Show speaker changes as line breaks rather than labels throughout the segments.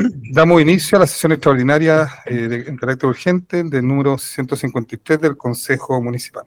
Damos inicio a la sesión extraordinaria en carácter urgente del número 153 del Consejo Municipal.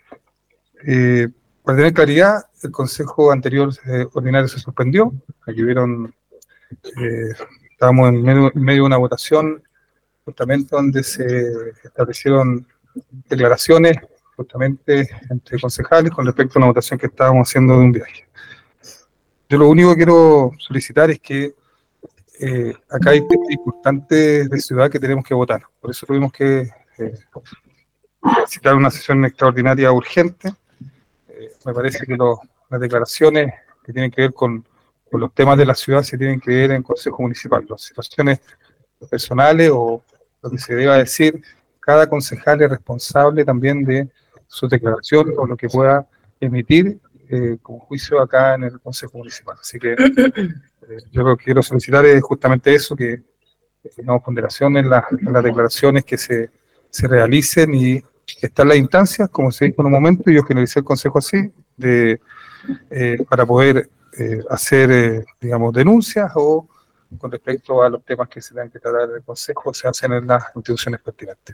Para tener claridad, el Consejo anterior ordinario se suspendió. Aquí vieron, estábamos en medio de una votación justamente donde se establecieron declaraciones justamente entre concejales con respecto a una votación que estábamos haciendo de un viaje. Yo lo único que quiero solicitar es que acá hay temas importantes de ciudad que tenemos que votar. Por eso tuvimos que citar una sesión extraordinaria urgente. Me parece que las declaraciones que tienen que ver con los temas de la ciudad se tienen que ver en Consejo Municipal. Las situaciones personales o lo que se deba decir, cada concejal es responsable también de sus declaraciones o lo que pueda emitir como juicio acá en el Consejo Municipal. Así que yo lo que quiero solicitar es justamente eso, que tengamos ponderación en las declaraciones que se realicen y están las instancias, como se dijo en un momento, y yo finalicé el consejo así, para poder hacer, digamos, denuncias o con respecto a los temas que se tengan que tratar en el consejo, se hacen en las instituciones pertinentes.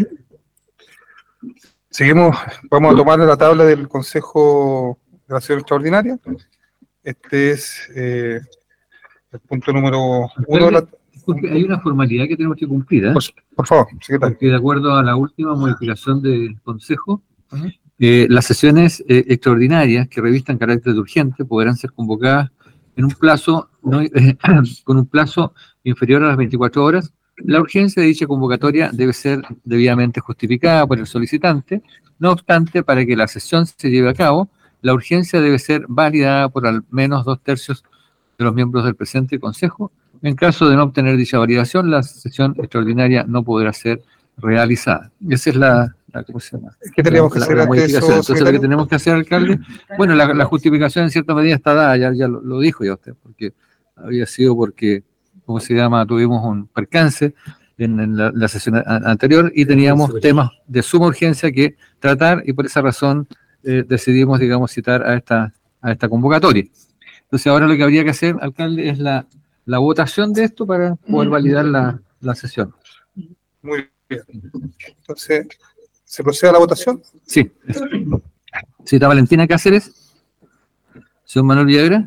Seguimos, vamos a tomar la tabla del consejo de la sesión extraordinaria. Este es el punto número 1 de la...
Disculpe, hay una formalidad que tenemos que cumplir, ¿eh?
Por favor, secretario.
Porque de acuerdo a la última modificación del Consejo, las sesiones extraordinarias que revistan carácter de urgente podrán ser convocadas en un plazo con un plazo inferior a las 24 horas. La urgencia de dicha convocatoria debe ser debidamente justificada por el solicitante. No obstante, para que la sesión se lleve a cabo, la urgencia debe ser validada por al menos 2/3 de los miembros del presente Consejo. En caso de no obtener dicha validación, la sesión extraordinaria no podrá ser realizada. Esa es ¿cómo se llama?
¿Qué teníamos que hacer
la
ante
modificación.
eso,
Entonces, lo que tenemos que hacer, alcalde, bueno, la justificación en cierta medida está dada, ya lo dijo ya usted, porque había sido porque, ¿cómo se llama? Tuvimos un percance en la sesión anterior y teníamos temas de suma urgencia que tratar y por esa razón decidimos, digamos, citar a esta convocatoria. Entonces, ahora lo que habría que hacer, alcalde, es la votación de esto para poder validar la sesión.
Muy bien. Entonces, ¿se procede a la votación?
Sí. Cita Valentina Cáceres. Señor Manuel Villagra.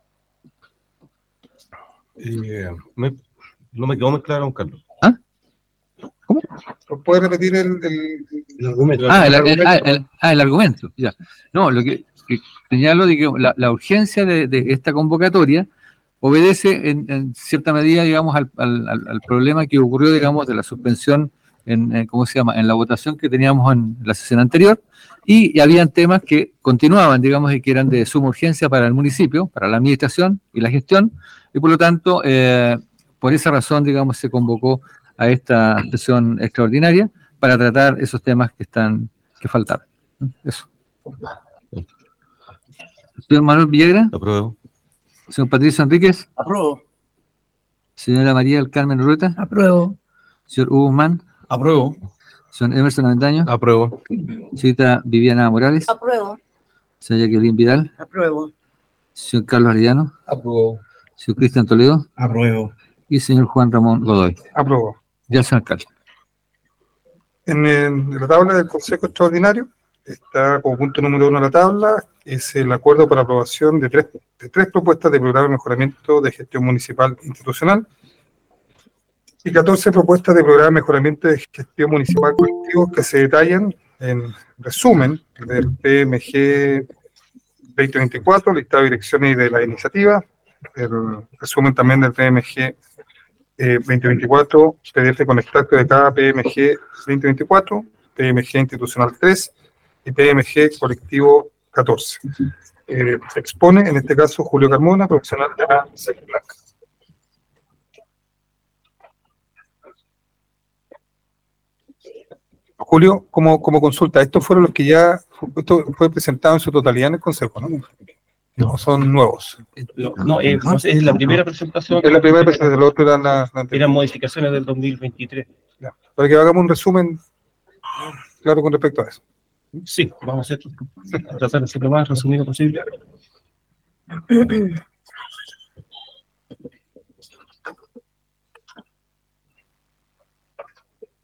No me quedó muy claro, don Carlos.
¿Ah? ¿Cómo?
¿Puede repetir el
argumento?
El argumento. Ya. No, lo que señalo de que la urgencia de esta convocatoria obedece en cierta medida, digamos, al problema que ocurrió, digamos, de la suspensión ¿cómo se llama?, en la votación que teníamos en la sesión anterior, y habían temas que continuaban, digamos, y que eran de suma urgencia para el municipio, para la administración y la gestión, y por lo tanto, por esa razón, digamos, se convocó a esta sesión extraordinaria para tratar esos temas que faltaban. Eso. Señor Manuel Villagra.
Apruebo.
Señor Patricio Enríquez.
Apruebo.
Señora María del Carmen Urrueta.
Apruebo.
Señor Hugo Guzmán.
Apruebo.
Señor Emerson Avendaño.
Apruebo.
Señorita Viviana Morales.
Apruebo.
Señora Jacqueline Vidal.
Apruebo.
Señor Carlos Arellano.
Apruebo.
Señor Cristian Toledo.
Apruebo.
Y señor Juan Ramón Godoy.
Apruebo.
Ya, señor alcalde.
En la tabla del Consejo Extraordinario está como punto número 1 de la tabla, es el acuerdo para aprobación de tres propuestas de programa de mejoramiento de gestión municipal institucional y 14 propuestas de programa de mejoramiento de gestión municipal colectivos que se detallan en resumen del PMG 2024, listado de direcciones y de la iniciativa, el resumen también del PMG 2024, PDF con extracto de cada PMG 2024, PMG institucional 3 y PMG colectivo 14. Se expone, en este caso, Julio Carmona, profesional de la SECLAC. Julio, como consulta, estos fueron los que esto fue presentado en su totalidad en el Consejo, ¿no? No, son nuevos.
No, es la primera presentación.
Es la primera presentación, el otro
eran modificaciones del 2023.
Ya, para que hagamos un resumen claro con respecto a eso.
Sí, vamos a tratar de ser lo más resumido posible.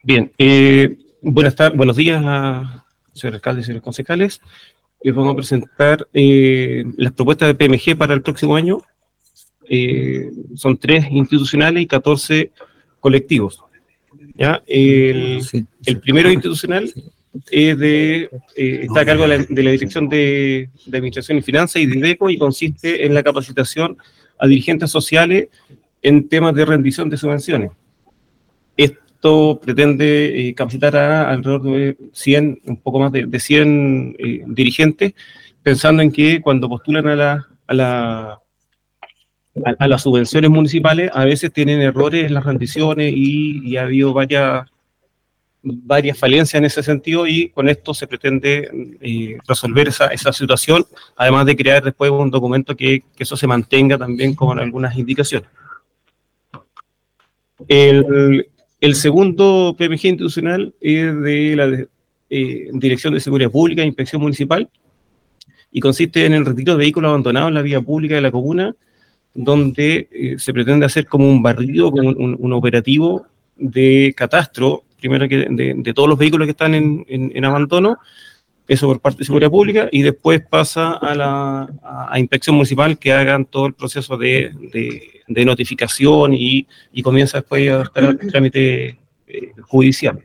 Bien, buenos días a señor alcalde y señores concejales. Vamos a presentar las propuestas de PMG para el próximo año. Son 3 institucionales y 14 colectivos. ¿Ya? El primero institucional está a cargo de la Dirección de Administración y Finanzas y de IDECO, y consiste en la capacitación a dirigentes sociales en temas de rendición de subvenciones. Esto pretende capacitar a alrededor de 100, un poco más de 100 dirigentes, pensando en que cuando postulan a las subvenciones municipales, a veces tienen errores en las rendiciones y ha habido varias falencias en ese sentido, y con esto se pretende resolver esa situación, además de crear después un documento que eso se mantenga también con algunas indicaciones. El segundo PMG institucional es de la Dirección de Seguridad Pública e Inspección Municipal, y consiste en el retiro de vehículos abandonados en la vía pública de la comuna, donde se pretende hacer como un barrido, como un operativo de catastro, primero que de todos los vehículos que están en abandono, eso por parte de Seguridad Pública, y después pasa a Inspección Municipal, que hagan todo el proceso de notificación y comienza después a estar el trámite judicial.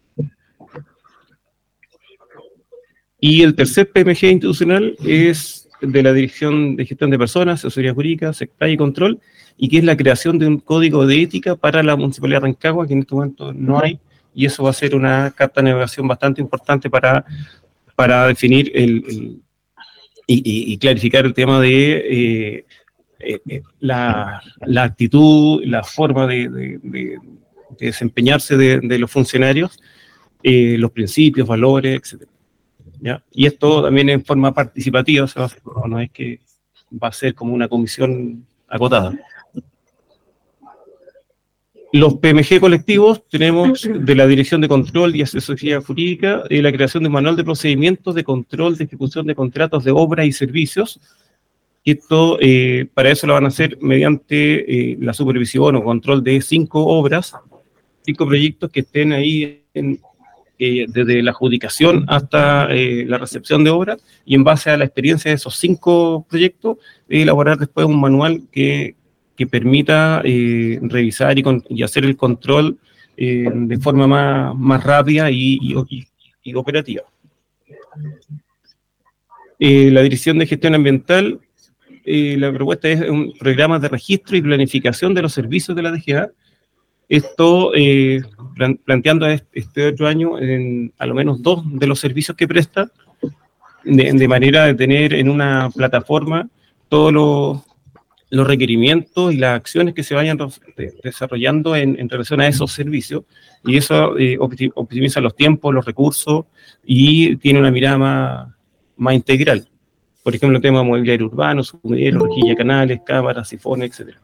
Y el tercer PMG institucional es de la Dirección de Gestión de Personas, Asesoría Jurídica, Secretaría y Control, y que es la creación de un código de ética para la Municipalidad de Rancagua, que en este momento no hay, y eso va a ser una carta de navegación bastante importante para definir y clarificar el tema de la actitud, la forma de desempeñarse de los funcionarios, los principios, valores, etc. ¿Ya? Y esto también en forma participativa, o sea, no es que va a ser como una comisión acotada. Los PMG colectivos tenemos de la Dirección de Control y Asesoría Jurídica la creación de un manual de procedimientos de control de ejecución de contratos de obras y servicios. Esto, para eso lo van a hacer mediante la supervisión o control de 5 obras, 5 proyectos que estén ahí desde la adjudicación hasta la recepción de obras, y en base a la experiencia de esos 5 proyectos, elaborar después un manual que permita revisar y hacer el control de forma más rápida y operativa. La Dirección de Gestión Ambiental, la propuesta es un programa de registro y planificación de los servicios de la DGA. Esto planteando este otro año a lo menos 2 de los servicios que presta, de manera de tener en una plataforma todos los requerimientos y las acciones que se vayan desarrollando en relación a esos servicios, y eso optimiza los tiempos, los recursos, y tiene una mirada más integral. Por ejemplo, el tema de mobiliario urbano, sumideros, rejilla, canales, cámaras, sifones, etc.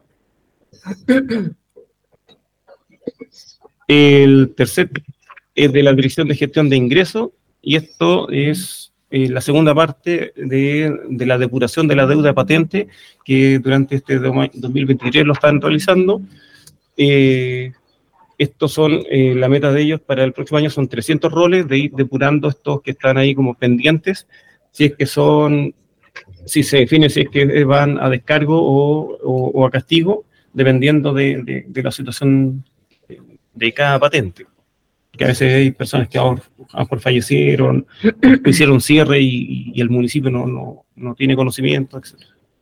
El tercer es de la Dirección de Gestión de Ingresos, y esto es la segunda parte de la depuración de la deuda de patente, que durante este 2023 lo están realizando. Estos son, la meta de ellos para el próximo año son 300 roles, de ir depurando estos que están ahí como pendientes, si se define si es que van a descargo o a castigo, dependiendo de la situación de cada patente. Que a veces hay personas que fallecieron, hicieron cierre y el municipio no tiene conocimiento, etc.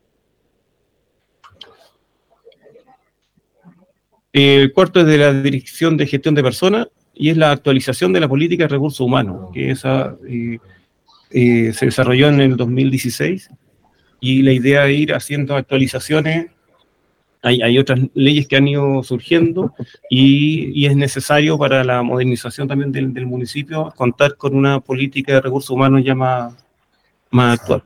El cuarto es de la Dirección de Gestión de Personas, y es la actualización de la política de recursos humanos, que esa se desarrolló en el 2016, y la idea de ir haciendo actualizaciones. Hay otras leyes que han ido surgiendo, y es necesario para la modernización también del municipio contar con una política de recursos humanos ya más actual.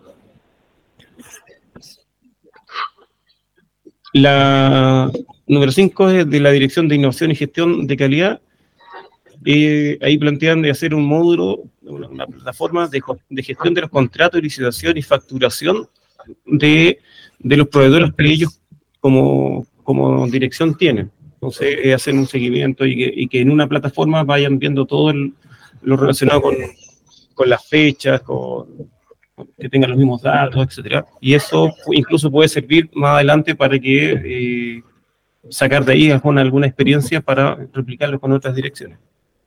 La número 5 es de la Dirección de Innovación y Gestión de Calidad. Ahí plantean de hacer un módulo, una plataforma de gestión de los contratos, licitación y facturación de los proveedores que ellos como dirección tienen. Entonces, hacen un seguimiento y que en una plataforma vayan viendo todo lo relacionado con las fechas, que tengan los mismos datos, etcétera. Y eso incluso puede servir más adelante para que sacar de ahí alguna experiencia para replicarlo con otras direcciones.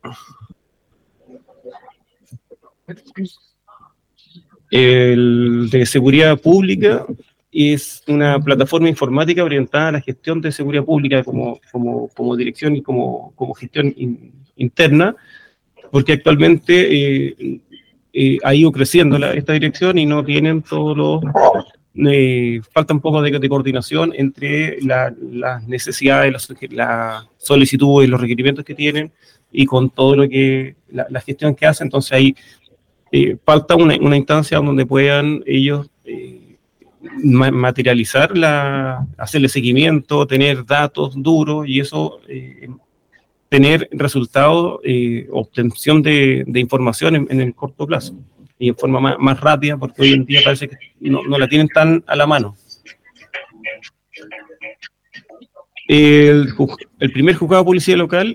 El de seguridad pública es una plataforma informática orientada a la gestión de seguridad pública como dirección y como gestión interna, porque actualmente ha ido creciendo esta dirección y no tienen todos los... falta un poco de coordinación entre las necesidades, la solicitud y los requerimientos que tienen y con todo lo que la gestión que hacen. Entonces ahí falta una instancia donde puedan ellos materializar, hacerle seguimiento, tener datos duros y eso, tener resultados, obtención de información en el corto plazo y en forma más rápida, porque hoy en día parece que no la tienen tan a la mano. El primer juzgado de policía local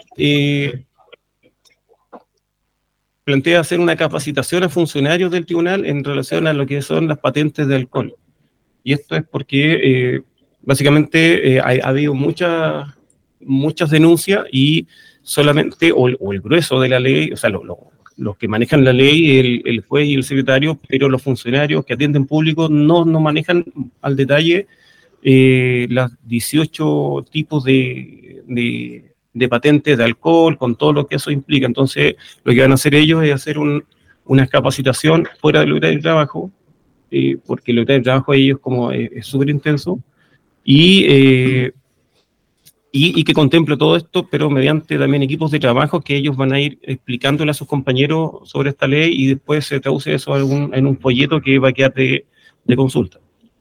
plantea hacer una capacitación a funcionarios del tribunal en relación a lo que son las patentes de alcohol. Y esto es porque básicamente ha habido muchas denuncias y solamente, o el grueso de la ley, o sea, los que manejan la ley, el juez y el secretario, pero los funcionarios que atienden público no manejan al detalle las 18 tipos de patentes de alcohol, con todo lo que eso implica. Entonces, lo que van a hacer ellos es hacer una capacitación fuera del horario de trabajo, porque el horario de trabajo de ellos es súper intenso, y que contemple todo esto, pero mediante también equipos de trabajo que ellos van a ir explicándole a sus compañeros sobre esta ley y después se traduce eso en un folleto que va a quedar de consulta.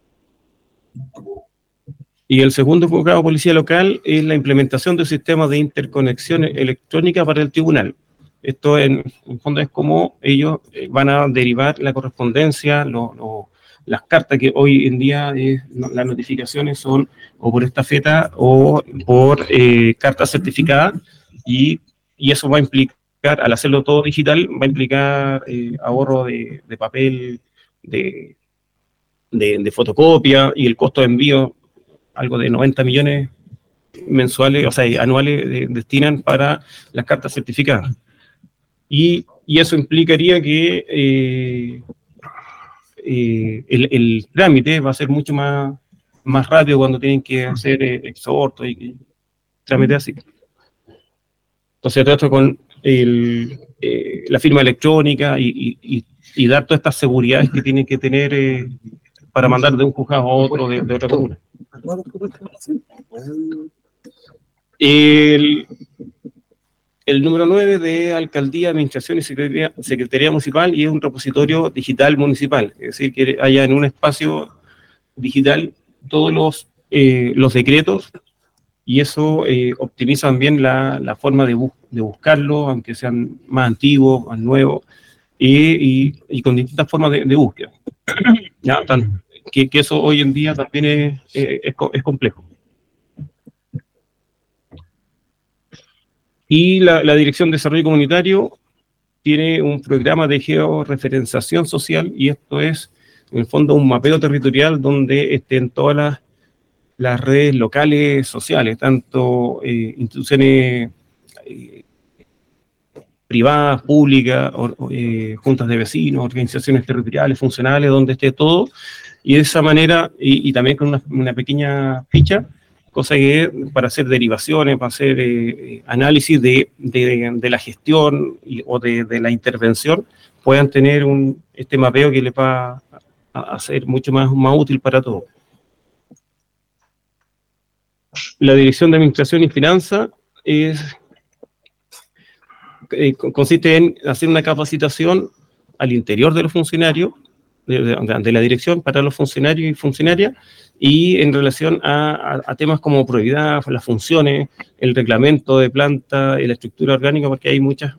Y el segundo juzgado de policía local es la implementación de sistemas de interconexión electrónica para el tribunal. Esto en fondo es como ellos van a derivar la correspondencia, las cartas que hoy en día las notificaciones son o por estafeta o por carta certificada, y eso va a implicar, al hacerlo todo digital, va a implicar ahorro de papel, de fotocopia, y el costo de envío, algo de 90 millones mensuales, o sea, anuales, destinan para las cartas certificadas. Y eso implicaría que el trámite va a ser mucho más rápido cuando tienen que hacer exhortos y trámites así. Entonces, todo esto con la firma electrónica y dar todas estas seguridades que tienen que tener para mandar de un juzgado a otro de otra comuna. El número 9 de Alcaldía, Administración y Secretaría Municipal, y es un repositorio digital municipal, es decir, que haya en un espacio digital todos los decretos, y eso optimiza también la forma de buscarlo, aunque sean más antiguos, más nuevos, y con distintas formas de búsqueda. ¿Ya? Que eso hoy en día también es complejo. Y la Dirección de Desarrollo Comunitario tiene un programa de georreferenciación social, y esto es, en el fondo, un mapeo territorial donde estén todas las redes locales sociales, tanto instituciones privadas, públicas, juntas de vecinos, organizaciones territoriales, funcionales, donde esté todo, y de esa manera, y también con una pequeña ficha, cosa que para hacer derivaciones, para hacer análisis de la gestión o de la intervención, puedan tener este mapeo que les va a ser mucho más útil para todos. La Dirección de Administración y Finanzas consiste en hacer una capacitación al interior de los funcionarios, de la dirección, para los funcionarios y funcionarias, y en relación a temas como probidad, las funciones, el reglamento de planta y la estructura orgánica, porque hay muchas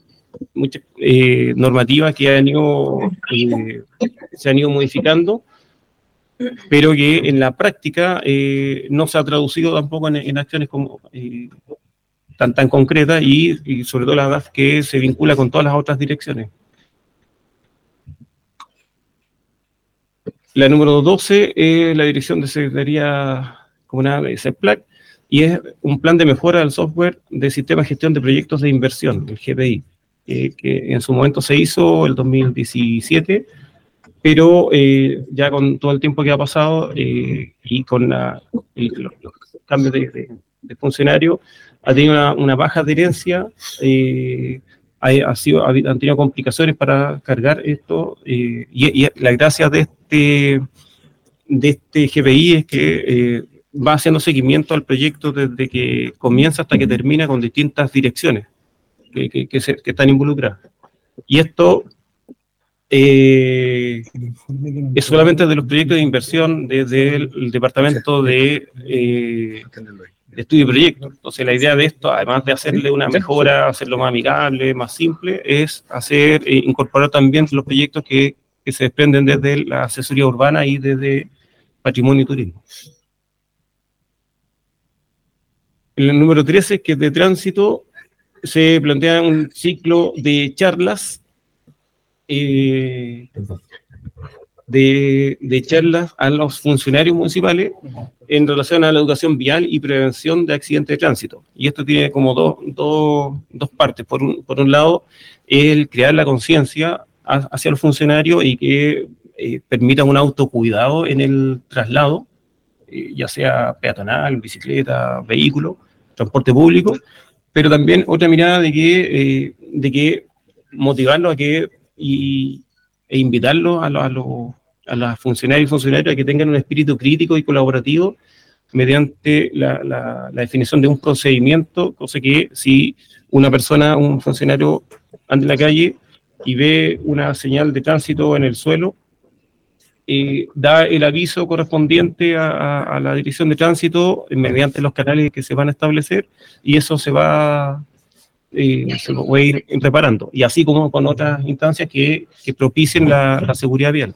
normativas que se han ido modificando, pero que en la práctica no se ha traducido tampoco en acciones como, tan concretas y sobre todo la DAF que se vincula con todas las otras direcciones. La número 12 es la Dirección de Secretaría Comunal de CEPLAC y es un plan de mejora del software de Sistema de Gestión de Proyectos de Inversión, el GPI, que en su momento se hizo el 2017, pero ya con todo el tiempo que ha pasado y con los cambios de funcionario, ha tenido una baja adherencia, han tenido complicaciones para cargar esto, y la gracia de este GPI es que va haciendo seguimiento al proyecto desde que comienza hasta que termina con distintas direcciones que están involucradas. Y esto es solamente de los proyectos de inversión desde el Departamento de Estudio y Proyecto. Entonces la idea de esto, además de hacerle una mejora, hacerlo más amigable, más simple, es incorporar también los proyectos que se desprenden desde la asesoría urbana y desde patrimonio y turismo. En el número 13, que es de tránsito, se plantea un ciclo de charlas charlas a los funcionarios municipales en relación a la educación vial y prevención de accidentes de tránsito. Y esto tiene como dos partes. Por un lado, el crear la conciencia hacia los funcionarios y que permita un autocuidado en el traslado, ya sea peatonal, bicicleta, vehículo, transporte público, pero también otra mirada de que motivarlos a que e invitarlos a los funcionarios y funcionarias a que tengan un espíritu crítico y colaborativo mediante la definición de un procedimiento, cosa que si un funcionario anda en la calle y ve una señal de tránsito en el suelo, da el aviso correspondiente a la dirección de tránsito mediante los canales que se van a establecer, y eso se va a ir reparando, y así como con otras instancias que propicien la seguridad vial.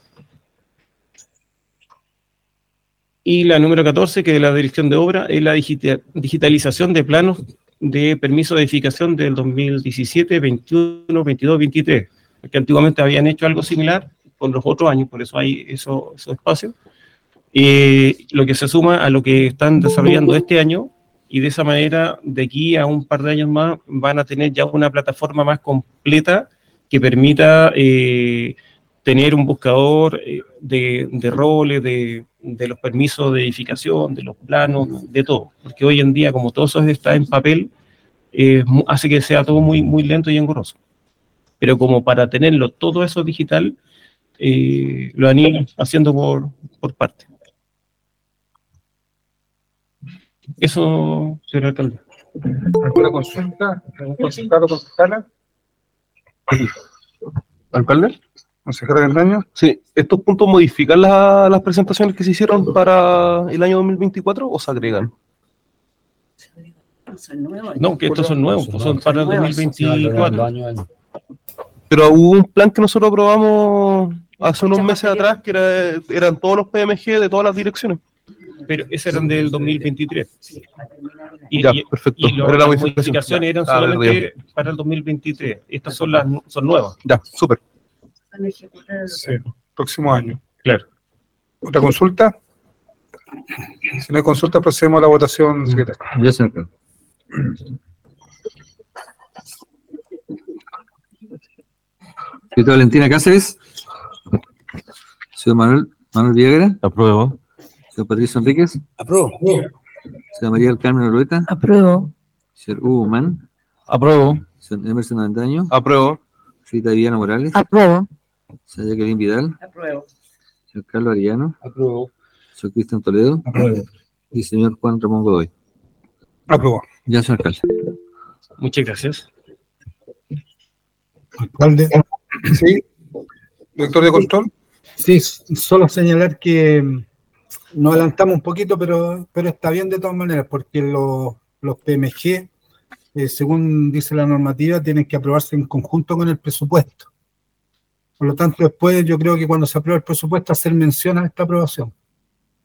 Y la número 14, que es la dirección de obra, es la digitalización de planos de permiso de edificación del 2017, 21, 22, 23, que antiguamente habían hecho algo similar con los otros años, por eso hay esos espacios, lo que se suma a lo que están desarrollando este año, y de esa manera, de aquí a un par de años más, van a tener ya una plataforma más completa que permita tener un buscador de roles, de los permisos de edificación, de los planos, de todo. Porque hoy en día, como todo eso está en papel, hace que sea todo muy, muy lento y engorroso. Pero como para tenerlo todo eso digital, lo han ido haciendo por parte. Eso, señor alcalde.
¿Alguna consulta? ¿Algún consultado o concejala?
¿Alcalde?
¿Consejera Bendaño?
Sí, ¿estos puntos modifican las presentaciones que se hicieron para el año 2024 o se agregan?
No, que estos son nuevos, son para el 2024.
Pero hubo un plan que nosotros aprobamos hace unos meses atrás que eran todos los PMG de todas las direcciones.
Pero esos eran del 2023.
Ya, perfecto.
Las modificaciones eran solamente para el 2023. Estas son nuevas.
Ya, súper.
Sí, próximo año.
Claro.
¿Otra consulta? Si no hay consulta, procedemos a la votación, secretario.
Ya, señor. Señorita Valentina Cáceres. Señor Manuel Villagra.
Apruebo.
Señor Patricio Enríquez.
Apruebo.
Señor María del Carmen Orrueta.
Apruebo.
Señor Hugo Man.
Apruebo.
Señor Emerson Avendaño.
Apruebo.
Señorita Viviana Morales.
Apruebo.
Señor Jacqueline Vidal.
Apruebo.
Señor Carlos Arellano.
Apruebo.
Señor Cristian Toledo.
Apruebo.
Y señor Juan Ramón Godoy.
Apruebo.
Ya, señor alcalde.
Muchas gracias.
Alcalde. Sí. Director de control.
Sí, solo señalar que nos adelantamos un poquito, pero está bien de todas maneras, porque los PMG, según dice la normativa, tienen que aprobarse en conjunto con el presupuesto. Por lo tanto, después yo creo que cuando se apruebe el presupuesto, hacer mención a esta aprobación.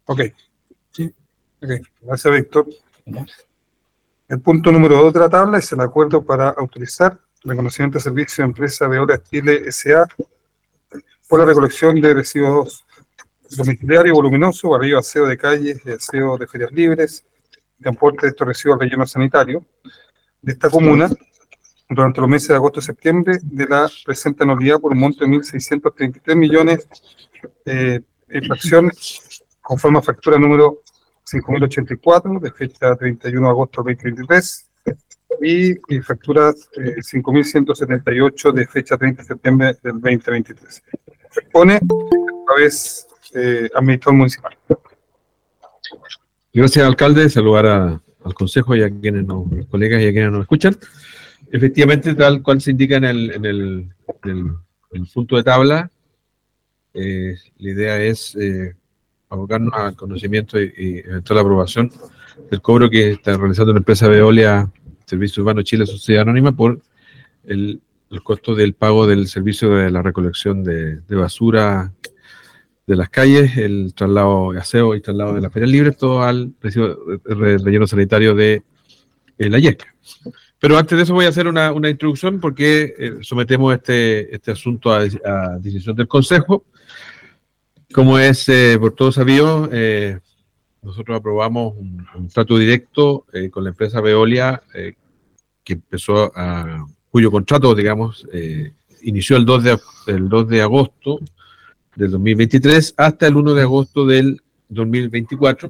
Ok.
Sí.
Ok, gracias, Víctor. El punto número 2 de la tabla es el acuerdo para autorizar reconocimiento de servicio de empresa Veolia Chile S.A. por la recolección de residuos domiciliarios voluminosos, barrido, aseo de calles, aseo de ferias libres, transporte de estos residuos al relleno sanitario de esta comuna durante los meses de agosto y septiembre de la presente anualidad por un monto de 1.633 millones en fracción conforme a factura número 5.084 de fecha 31 de agosto de 2023 y factura 5.178 de fecha 30 de septiembre del 2023. Expone a vez administrador municipal.
Gracias, alcalde. Saludar al consejo y a quienes los colegas y a quienes nos escuchan. Efectivamente, tal cual se indica en el punto de tabla, la idea es abocarnos al conocimiento y eventual aprobación del cobro que está realizando la empresa Veolia Servicio Urbano Chile Sociedad Anónima por el costo del pago del servicio de la recolección de basura de las calles, el traslado de aseo y traslado de las ferias libres, todo al relleno sanitario de la YESCA. Pero antes de eso voy a hacer una introducción porque sometemos este asunto a decisión del Consejo. Como es por todos sabido, nosotros aprobamos un trato directo con la empresa Veolia que empezó cuyo contrato, digamos, inició el 2 de agosto del 2023 hasta el 1 de agosto del 2024,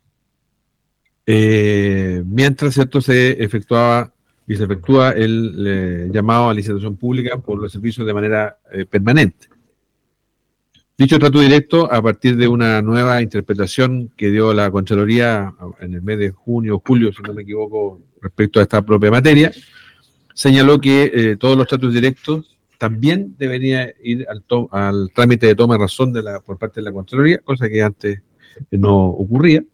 mientras cierto se efectúa el llamado a licitación pública por los servicios de manera permanente. Dicho trato directo, a partir de una nueva interpretación que dio la Contraloría en el mes de junio o julio, si no me equivoco, respecto a esta propia materia, señaló que todos los tratos directos también deberían ir al trámite de toma de razón por parte de la Contraloría, cosa que antes no ocurría.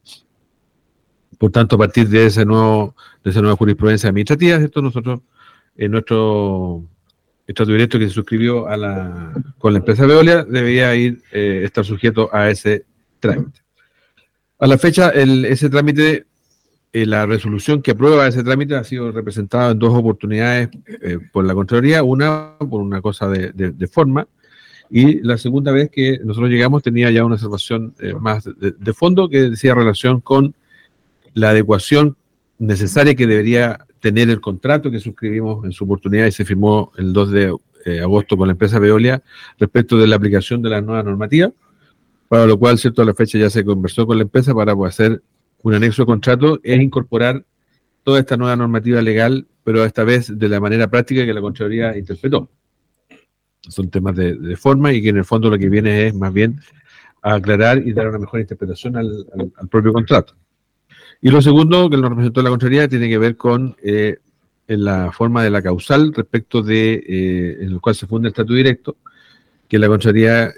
Por tanto, a partir de esa nueva jurisprudencia administrativa, ¿cierto? Nosotros, en nuestro trato directo que se suscribió con la empresa Veolia, debería estar sujeto a ese trámite. A la fecha, ese trámite, la resolución que aprueba ese trámite ha sido representada en dos oportunidades por la Contraloría, una por una cosa de forma, y la segunda vez que nosotros llegamos tenía ya una observación más de fondo que decía relación con la adecuación necesaria que debería tener el contrato que suscribimos en su oportunidad y se firmó el 2 de agosto con la empresa Veolia respecto de la aplicación de la nueva normativa, para lo cual, cierto, a la fecha ya se conversó con la empresa para poder hacer un anexo de contrato, es incorporar toda esta nueva normativa legal, pero esta vez de la manera práctica que la Contraloría interpretó. Son temas de forma y que en el fondo lo que viene es más bien a aclarar y dar una mejor interpretación al propio contrato. Y lo segundo que nos representó la Contraloría tiene que ver con en la forma de la causal respecto en el cual se funda el trato directo, que la Contraloría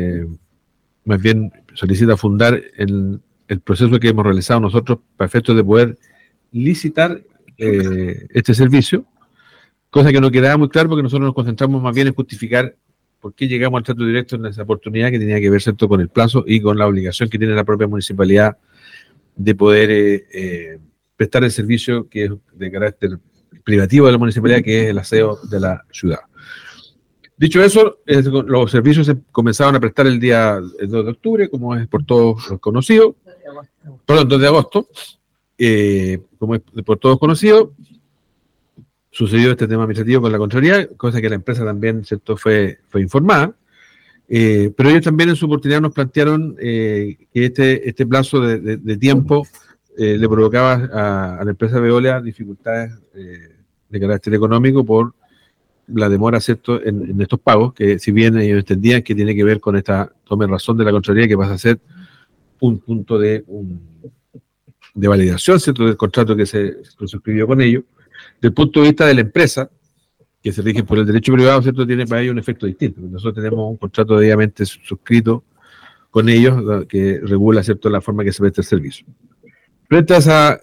más bien solicita fundar el proceso que hemos realizado nosotros para efectos de poder licitar este servicio, cosa que no quedaba muy claro porque nosotros nos concentramos más bien en justificar por qué llegamos al trato directo en esa oportunidad que tenía que ver, ¿cierto?, con el plazo y con la obligación que tiene la propia municipalidad de poder prestar el servicio que es de carácter privativo de la municipalidad, que es el aseo de la ciudad. Dicho eso, los servicios se comenzaron a prestar el 2 de octubre, como es por todos conocido, perdón, 2 de agosto, como es por todos conocido. Sucedió este tema administrativo con la Contraloría, cosa que la empresa también, ¿cierto?, fue informada. Pero ellos también en su oportunidad nos plantearon que este plazo de tiempo le provocaba a la empresa Veolia dificultades de carácter económico por la demora, ¿cierto?, en estos pagos, que si bien ellos entendían que tiene que ver con esta toma de razón de la Contraloría, que pasa a ser un punto de validación, ¿cierto?, del contrato que se suscribió con ellos, del punto de vista de la empresa, que se rige por el derecho privado, ¿cierto?, tiene para ellos un efecto distinto. Nosotros tenemos un contrato debidamente suscrito con ellos que regula, ¿cierto?, la forma que se presta el servicio. Frente a esa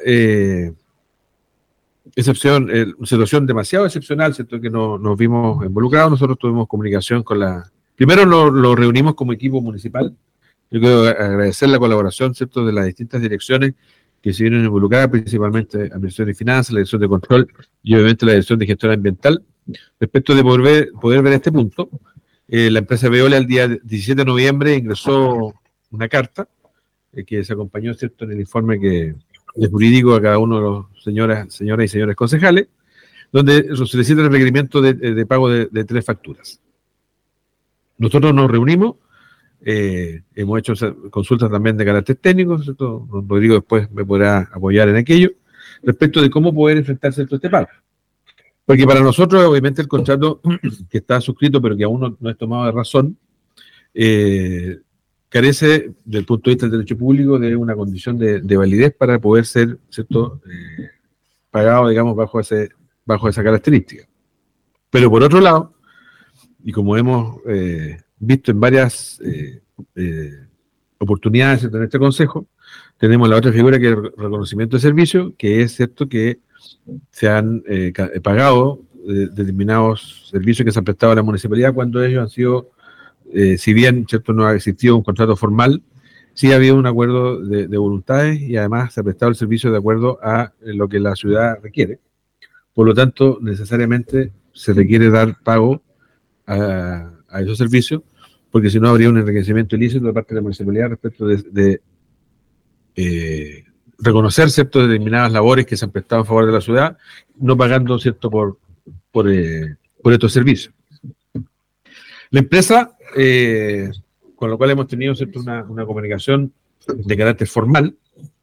situación demasiado excepcional, ¿cierto?, que nos vimos involucrados, nosotros tuvimos comunicación con primero lo reunimos como equipo municipal Yo quiero agradecer la colaboración, ¿cierto?, de las distintas direcciones que se vieron involucradas, principalmente la Dirección de Finanzas, la Dirección de Control y obviamente la Dirección de Gestión Ambiental. Respecto de poder ver este punto, la empresa Veolia el día 17 de noviembre ingresó una carta que se acompañó, ¿cierto?, en el informe de jurídico a cada uno de los señoras y señores concejales, donde se solicita el requerimiento de pago de 3 facturas. Nosotros nos reunimos, hemos hecho consultas también de carácter técnico, ¿cierto? Don Rodrigo después me podrá apoyar en aquello, respecto de cómo poder enfrentarse a este pago. Porque para nosotros, obviamente, el contrato que está suscrito, pero que aún no es tomado de razón, carece, desde el punto de vista del derecho público, de una condición de validez para poder ser, ¿cierto?, pagado, digamos, bajo esa característica. Pero por otro lado, y como hemos visto en varias oportunidades en este Consejo, tenemos la otra figura que es el reconocimiento de servicio, que es cierto que se han pagado determinados servicios que se han prestado a la municipalidad cuando ellos han sido, si bien cierto no ha existido un contrato formal, sí ha habido un acuerdo de voluntades y además se ha prestado el servicio de acuerdo a lo que la ciudad requiere. Por lo tanto, necesariamente se requiere dar pago a esos servicios, porque si no habría un enriquecimiento ilícito de parte de la municipalidad respecto de reconocer ciertas determinadas labores que se han prestado a favor de la ciudad, no pagando cierto por estos servicios. La empresa, con lo cual hemos tenido cierto una comunicación de carácter formal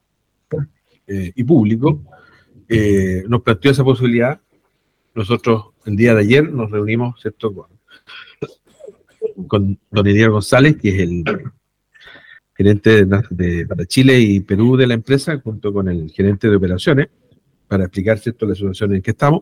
y público, nos planteó esa posibilidad. Nosotros el día de ayer nos reunimos, ¿cierto?, con don Elier González, que es el gerente para Chile y Perú de la empresa, junto con el gerente de operaciones, para explicar, ¿cierto?, la situación en que estamos.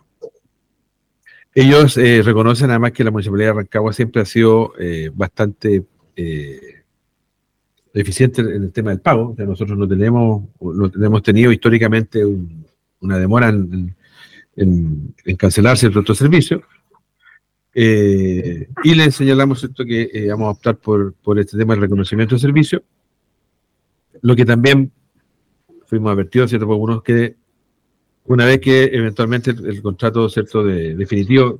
Ellos reconocen además que la Municipalidad de Rancagua siempre ha sido bastante eficiente en el tema del pago. O sea, nosotros no tenemos tenido históricamente una demora en cancelar ciertos otros servicios. Y le señalamos, ¿cierto?, que vamos a optar por este tema del reconocimiento de servicio, lo que también fuimos advertidos, ¿cierto?, por algunos, que una vez que eventualmente el contrato, ¿cierto?, definitivo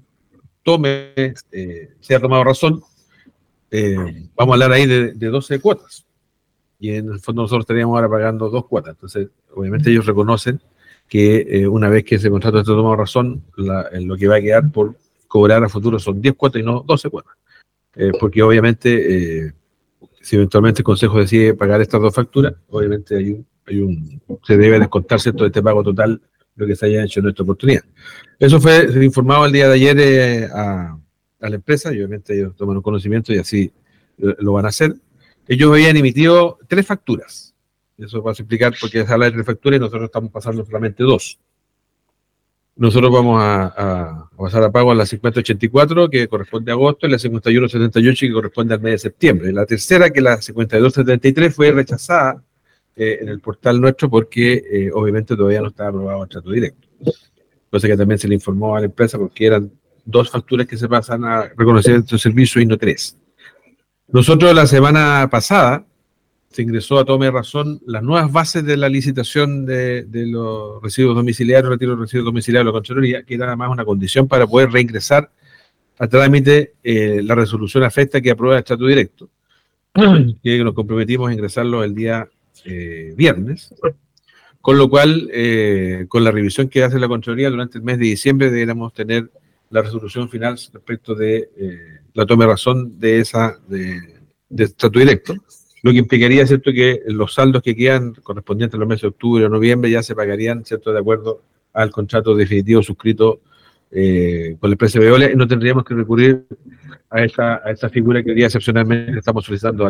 sea tomado razón, vamos a hablar ahí de 12 cuotas, y en el fondo nosotros estaríamos ahora pagando 2 cuotas. Entonces, obviamente ellos reconocen que una vez que ese contrato esté tomado razón, lo que va a quedar por cobrar a futuro son 10 cuotas y no 12 cuotas. Porque obviamente, si eventualmente el Consejo decide pagar estas 2 facturas, obviamente se debe descontar, ¿cierto?, de este pago total lo que se haya hecho en esta oportunidad. Eso fue informado el día de ayer a la empresa, y obviamente ellos tomaron conocimiento y así lo van a hacer. Ellos habían emitido 3 facturas. Eso va a explicar por qué se habla de 3 facturas y nosotros estamos pasando solamente 2. Nosotros vamos a pasar a pago a la 5084, que corresponde a agosto, y la 5178, que corresponde al mes de septiembre. La tercera, que la 5273, fue rechazada en el portal nuestro porque obviamente todavía no estaba aprobado el trato directo. Cosa que también se le informó a la empresa porque eran 2 facturas que se pasan a reconocer estos servicios y no 3. Nosotros la semana pasada se ingresó a toma de razón las nuevas bases de la licitación de los residuos domiciliarios, retiro de residuos domiciliarios de la Contraloría, que era además una condición para poder reingresar a trámite la resolución afecta que aprueba el trato directo, que nos comprometimos a ingresarlo el día viernes, con lo cual, con la revisión que hace la Contraloría durante el mes de diciembre, deberíamos tener la resolución final respecto de la toma de razón de trato directo, lo que implicaría, ¿cierto?, que los saldos que quedan correspondientes a los meses de octubre o noviembre ya se pagarían, ¿cierto?, de acuerdo al contrato definitivo suscrito con la empresa Veolia, y no tendríamos que recurrir a esta figura que hoy día excepcionalmente estamos solicitando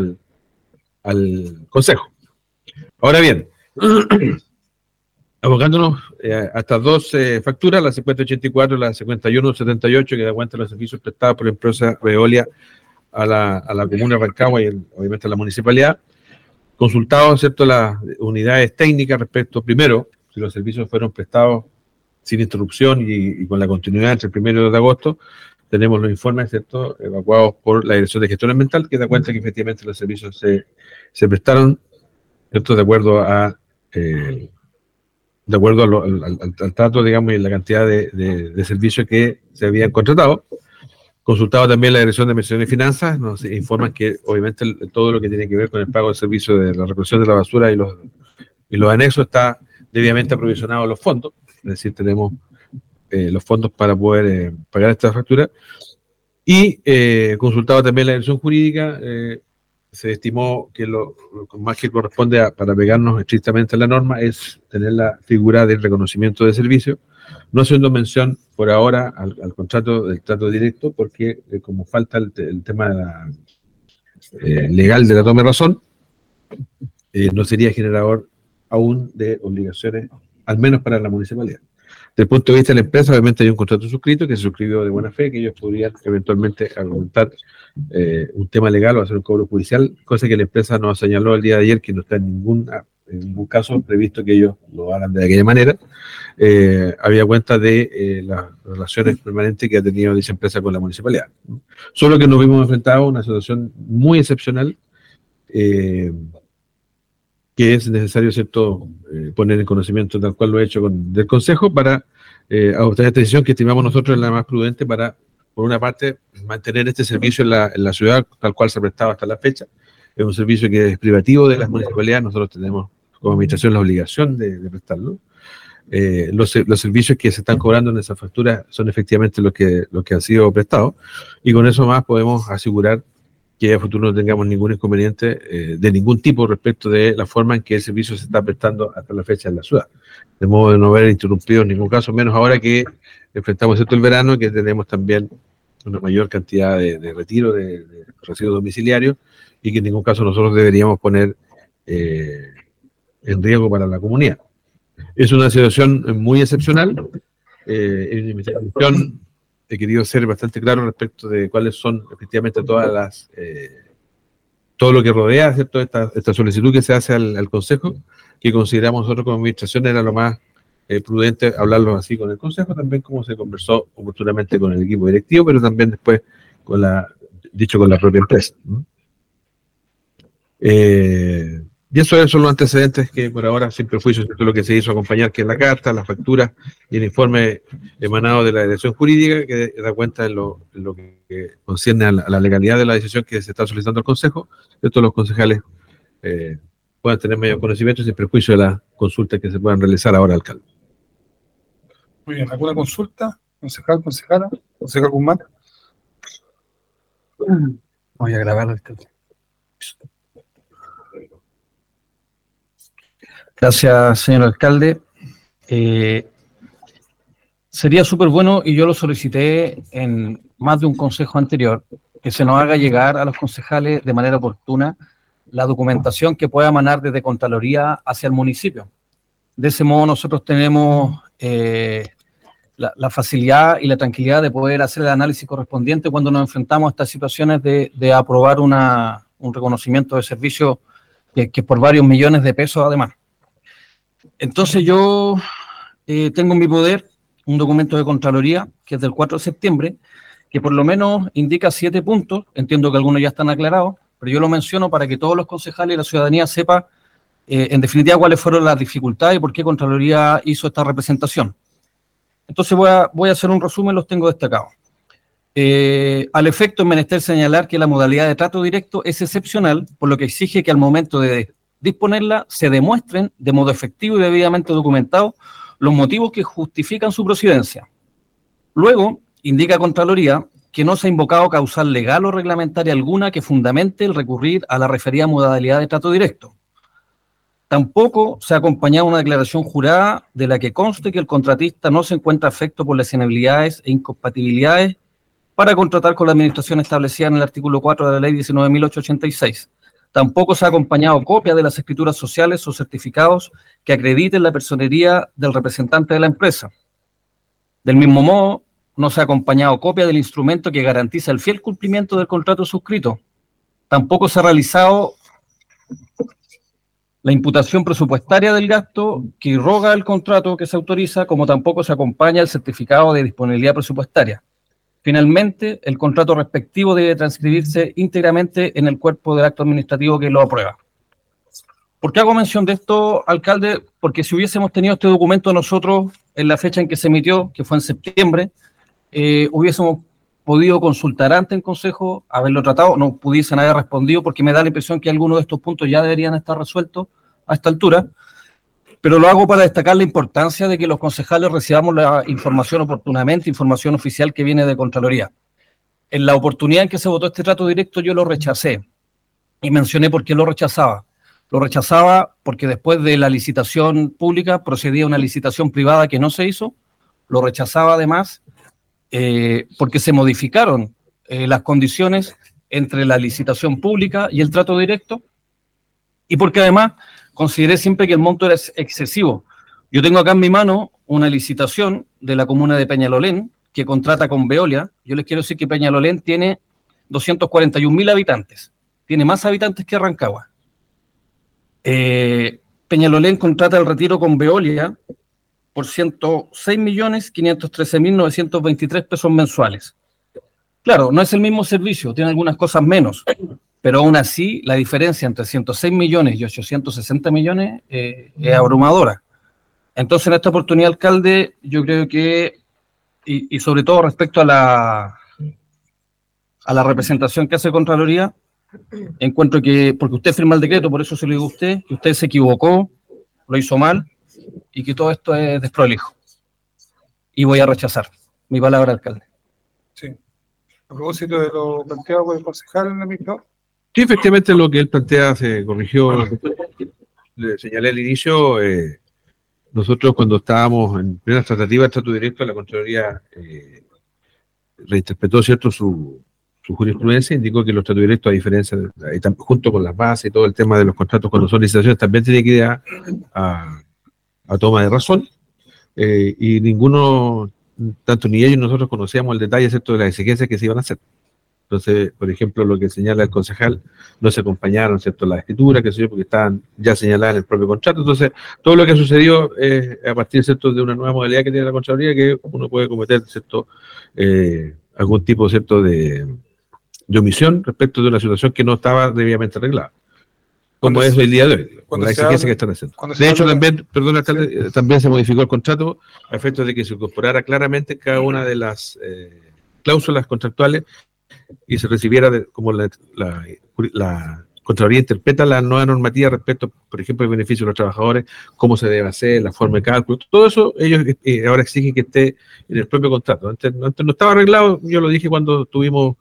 al Consejo. Ahora bien, abocándonos a estas 2 facturas, la 5084 y la 5178, que da cuenta de los servicios prestados por la empresa Veolia a la comuna de Rancagua y obviamente a la municipalidad, consultados, ¿cierto?, las unidades técnicas respecto, primero, si los servicios fueron prestados sin interrupción y con la continuidad entre el 1 de agosto, tenemos los informes, ¿cierto?, evacuados por la Dirección de Gestión Ambiental, que da cuenta que efectivamente los servicios se prestaron, ¿cierto?, de acuerdo al trato, digamos, y la cantidad de servicios que se habían contratado. Consultado también la Dirección de Inversiones y Finanzas, nos informan que obviamente todo lo que tiene que ver con el pago del servicio de la recolección de la basura y los anexos está debidamente aprovisionado los fondos, es decir, tenemos los fondos para poder pagar esta factura. Y consultado también la Dirección Jurídica, se estimó que lo más que corresponde para pegarnos estrictamente a la norma es tener la figura del reconocimiento de servicio, no haciendo mención por ahora al contrato del trato directo, porque como falta el tema de legal de la toma de razón, no sería generador aún de obligaciones, al menos para la municipalidad. Desde el punto de vista de la empresa, obviamente hay un contrato suscrito que se suscribió de buena fe, que ellos podrían eventualmente argumentar un tema legal o hacer un cobro judicial, cosa que la empresa nos señaló el día de ayer que no está en ningún caso previsto que ellos lo hagan de aquella manera. Había cuenta de las relaciones permanentes que ha tenido dicha empresa con la municipalidad, ¿no? Solo que nos vimos enfrentados a una situación muy excepcional, que es necesario, ¿cierto?, poner en conocimiento, tal cual lo he hecho del Consejo, para adoptar esta decisión que estimamos nosotros la más prudente para, por una parte, mantener este servicio en la ciudad tal cual se ha prestado hasta la fecha. Es un servicio que es privativo de las municipalidades, nosotros tenemos como administración la obligación de prestarlo. Los servicios que se están cobrando en esa factura son efectivamente los que han sido prestados, y con eso más podemos asegurar que a futuro no tengamos ningún inconveniente de ningún tipo respecto de la forma en que el servicio se está prestando hasta la fecha en la ciudad, de modo de no haber interrumpido en ningún caso, menos ahora que enfrentamos el verano, que tenemos también una mayor cantidad de retiro de residuos domiciliarios, y que en ningún caso nosotros deberíamos poner en riesgo para la comunidad. Es una situación muy excepcional. En mi investigación he querido ser bastante claro respecto de cuáles son efectivamente todo lo que rodea, ¿cierto?, esta solicitud que se hace al Consejo, que consideramos nosotros como administración era lo más prudente hablarlo así con el Consejo, también como se conversó oportunamente con el equipo directivo, pero también después con la propia empresa, ¿no? Y esos son los antecedentes que por ahora, sin prejuicio, es lo que se hizo acompañar, que es la carta, la factura y el informe emanado de la Dirección Jurídica, que da cuenta de lo que concierne a la legalidad de la decisión que se está solicitando al Consejo. Todos los concejales puedan tener mayor conocimiento sin prejuicio de las consultas que se puedan realizar ahora, alcalde.
Muy bien, ¿alguna consulta? Concejal, concejala, concejal Guzmán.
Voy a grabar esto. Gracias, señor alcalde. Sería súper bueno, y yo lo solicité en más de un consejo anterior, que se nos haga llegar a los concejales de manera oportuna la documentación que pueda emanar desde Contraloría hacia el municipio. De ese modo nosotros tenemos la facilidad y la tranquilidad de poder hacer el análisis correspondiente cuando nos enfrentamos a estas situaciones de aprobar un reconocimiento de servicio que por varios millones de pesos además. Entonces yo tengo en mi poder un documento de Contraloría que es del 4 de septiembre, que por lo menos indica 7 puntos, entiendo que algunos ya están aclarados, pero yo lo menciono para que todos los concejales y la ciudadanía sepa en definitiva cuáles fueron las dificultades y por qué Contraloría hizo esta representación. Entonces voy a hacer un resumen, los tengo destacados. Al efecto, es menester señalar que la modalidad de trato directo es excepcional, por lo que exige que al momento de disponerla se demuestren de modo efectivo y debidamente documentado los motivos que justifican su procedencia. Luego, indica Contraloría que no se ha invocado causal legal o reglamentaria alguna que fundamente el recurrir a la referida modalidad de trato directo. Tampoco se ha acompañado una declaración jurada de la que conste que el contratista no se encuentra afecto por las inhabilidades e incompatibilidades para contratar con la administración establecida en el artículo 4 de la Ley 19.886. Tampoco se ha acompañado copia de las escrituras sociales o certificados que acrediten la personería del representante de la empresa. Del mismo modo, no se ha acompañado copia del instrumento que garantiza el fiel cumplimiento del contrato suscrito. Tampoco se ha realizado la imputación presupuestaria del gasto que irroga el contrato que se autoriza, como tampoco se acompaña el certificado de disponibilidad presupuestaria.
Finalmente, el contrato respectivo debe transcribirse íntegramente en el cuerpo del acto administrativo que lo aprueba. ¿Por qué hago mención de esto, alcalde? Porque si hubiésemos tenido este documento nosotros en la fecha en que se emitió, que fue en septiembre, hubiésemos podido consultar antes en consejo, haberlo tratado, no pudiesen haber respondido, porque me da la impresión que algunos de estos puntos ya deberían estar resueltos a esta altura, pero lo hago para destacar la importancia de que los concejales recibamos la información oportunamente, información oficial que viene de Contraloría. En la oportunidad en que se votó este trato directo yo lo rechacé, y mencioné por qué lo rechazaba. Lo rechazaba porque después de la licitación pública procedía una licitación privada que no se hizo, lo rechazaba además porque se modificaron las condiciones entre la licitación pública y el trato directo, y porque además consideré siempre que el monto era excesivo. Yo tengo acá en mi mano una licitación de la comuna de Peñalolén que contrata con Veolia. Yo les quiero decir que Peñalolén tiene 241.000 habitantes, tiene más habitantes que Rancagua. Peñalolén contrata el retiro con Veolia por 106.513.923 pesos mensuales. Claro, no es el mismo servicio, tiene algunas cosas menos, pero aún así la diferencia entre 106 millones y 860 millones es abrumadora. Entonces, en esta oportunidad, alcalde, yo creo que, y sobre todo respecto a la representación que hace Contraloría, encuentro que, porque usted firma el decreto, por eso se lo digo a usted, que usted se equivocó, lo hizo mal, y que todo esto es desprolijo. Y voy a rechazar. Mi palabra, alcalde.
Sí. A propósito de lo planteado por el concejal en el micro.
Sí, efectivamente lo que él plantea se corrigió. Le señalé al inicio, nosotros cuando estábamos en plena tratativa de trato directo, la Contraloría reinterpretó, ¿cierto?, su jurisprudencia, indicó que los tratos directos, a diferencia, junto con las bases y todo el tema de los contratos cuando son licitaciones, también tiene que ir a toma de razón, y ninguno, tanto ni ellos ni nosotros conocíamos el detalle, ¿cierto?, de las exigencias que se iban a hacer. Entonces, por ejemplo, lo que señala el concejal, no se acompañaron, ¿cierto?, las escrituras, que sé yo, porque estaban ya señaladas en el propio contrato. Entonces, todo lo que sucedió es a partir, ¿cierto?, de una nueva modalidad que tiene la Contraloría, que uno puede cometer, ¿cierto?, algún tipo, ¿cierto?, de omisión respecto de una situación que no estaba debidamente arreglada, como es el día de hoy, con la exigencia que están haciendo. De hecho, también, perdón, alcalde, también se modificó el contrato a efectos de que se incorporara claramente cada una de las cláusulas contractuales y se recibiera como la Contraloría interpreta la nueva normativa respecto, por ejemplo, el beneficio de los trabajadores, cómo se debe hacer, la forma de cálculo, todo eso ellos ahora exigen que esté en el propio contrato. Antes no estaba arreglado, yo lo dije cuando tuvimos,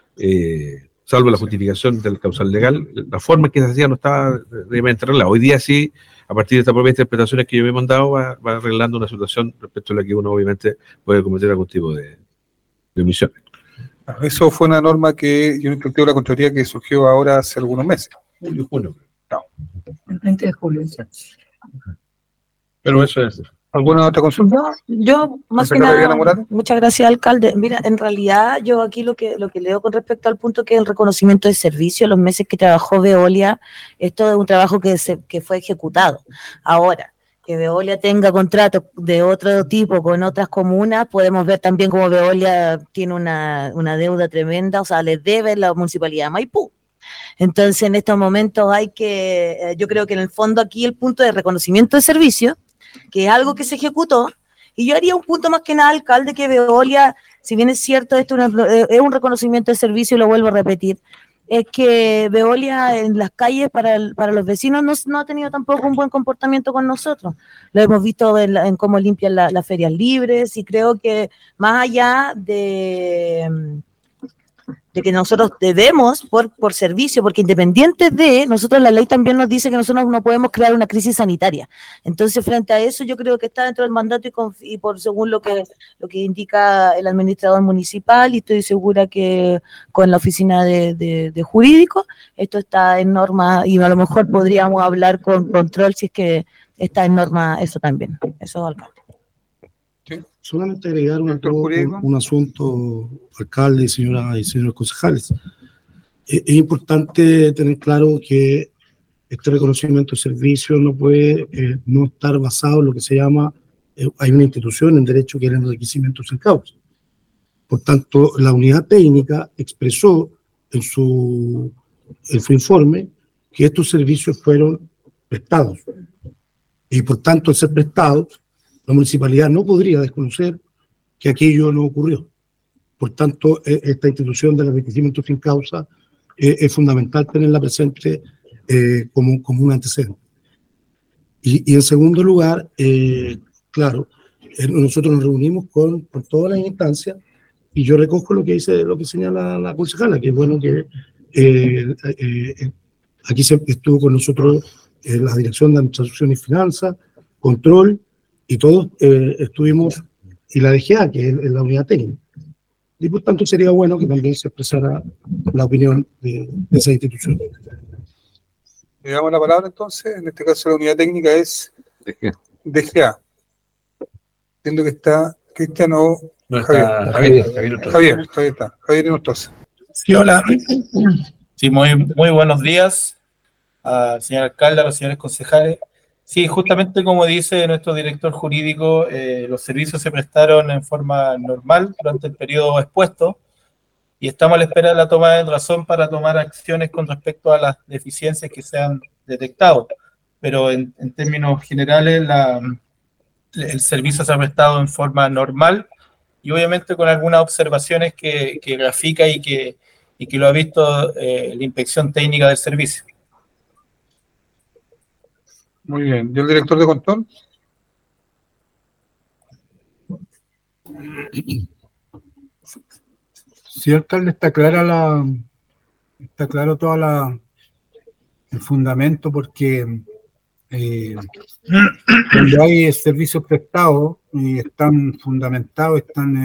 salvo la justificación del causal legal, la forma en que se hacía no estaba debidamente arreglada. Hoy día sí, a partir de estas propias interpretaciones que yo me he mandado, va arreglando una situación respecto a la que uno obviamente puede cometer algún tipo de omisión.
Eso fue una norma que yo planteo la Contraloría que surgió ahora hace algunos meses.
Junio.
No.
El 20 de julio.
Pero eso es.
¿Alguna otra consulta?
Yo más que nada, muchas gracias, alcalde. Mira, en realidad yo aquí lo que leo con respecto al punto que es el reconocimiento de servicio, los meses que trabajó Veolia, esto es un trabajo que fue ejecutado. Ahora, que Veolia tenga contratos de otro tipo con otras comunas, podemos ver también cómo Veolia tiene una deuda tremenda, o sea, les debe la municipalidad de Maipú. Entonces, en estos momentos yo creo que en el fondo aquí el punto de reconocimiento de servicio, que es algo que se ejecutó, y yo haría un punto más que nada, alcalde, que Veolia, si bien es cierto, esto es un reconocimiento de servicio, y lo vuelvo a repetir, es que Veolia en las calles para los vecinos no ha tenido tampoco un buen comportamiento con nosotros. Lo hemos visto en cómo limpian las ferias libres, y creo que más allá de que nosotros debemos por servicio, porque independiente de, nosotros la ley también nos dice que nosotros no podemos crear una crisis sanitaria. Entonces, frente a eso, yo creo que está dentro del mandato y por según lo que indica el administrador municipal, y estoy segura que con la oficina de jurídico, esto está en norma, y a lo mejor podríamos hablar con control si es que está en norma eso también. Eso, alcalde.
Solamente agregar un asunto, alcalde y señoras y señores concejales. Es importante tener claro que este reconocimiento de servicio no puede no estar basado en lo que se llama, hay una institución en derecho que es el enriquecimiento sin causa. Por tanto, la unidad técnica expresó en su informe que estos servicios fueron prestados. Y por tanto, al ser prestados, la municipalidad no podría desconocer que aquello no ocurrió. Por tanto, esta institución del enriquecimiento sin causa es fundamental tenerla presente como un antecedente. Y en segundo lugar, claro, nosotros nos reunimos con todas las instancias y yo recojo lo que señala la concejala, que es bueno que aquí estuvo con nosotros la Dirección de Administración y Finanzas, Control, y todos estuvimos, y la DGA, que es la unidad técnica. Y por tanto sería bueno que también se expresara la opinión de esa institución.
Le damos la palabra entonces, en este caso la unidad técnica es DGA. Entiendo que está Cristian o Javier está. Javier Nostroza.
Sí, hola. Sí, muy buenos días al señor alcalde, a los señores concejales. Sí, justamente como dice nuestro director jurídico, los servicios se prestaron en forma normal durante el periodo expuesto y estamos a la espera de la toma de razón para tomar acciones con respecto a las deficiencias que se han detectado. Pero en términos generales, el servicio se ha prestado en forma normal y obviamente con algunas observaciones que grafica y que lo ha visto la inspección técnica del servicio.
Muy bien. ¿Y el director de control?
Sí, alcalde, está claro todo el fundamento, porque cuando hay servicios prestados y están fundamentados,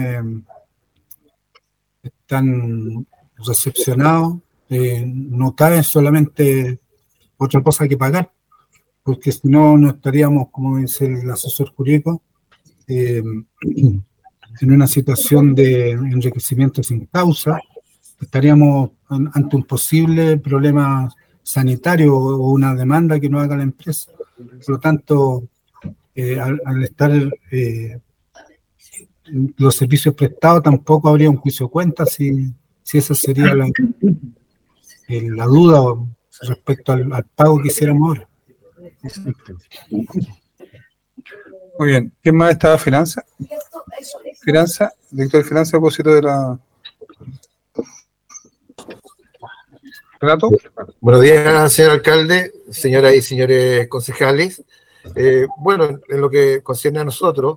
están recepcionados, no cabe solamente otra cosa que pagar, porque si no, no estaríamos, como dice el asesor jurídico, en una situación de enriquecimiento sin causa. Estaríamos ante un posible problema sanitario o una demanda que no haga la empresa. Por lo tanto, al estar los servicios prestados, tampoco habría un juicio de cuenta si esa sería la duda respecto al pago que hiciéramos ahora.
Muy bien. ¿Quién más estaba? Finanza, director de Finanza, a propósito de la... ¿Renato?
Buenos días, señor alcalde, señoras y señores concejales. Bueno, en lo que concierne a nosotros,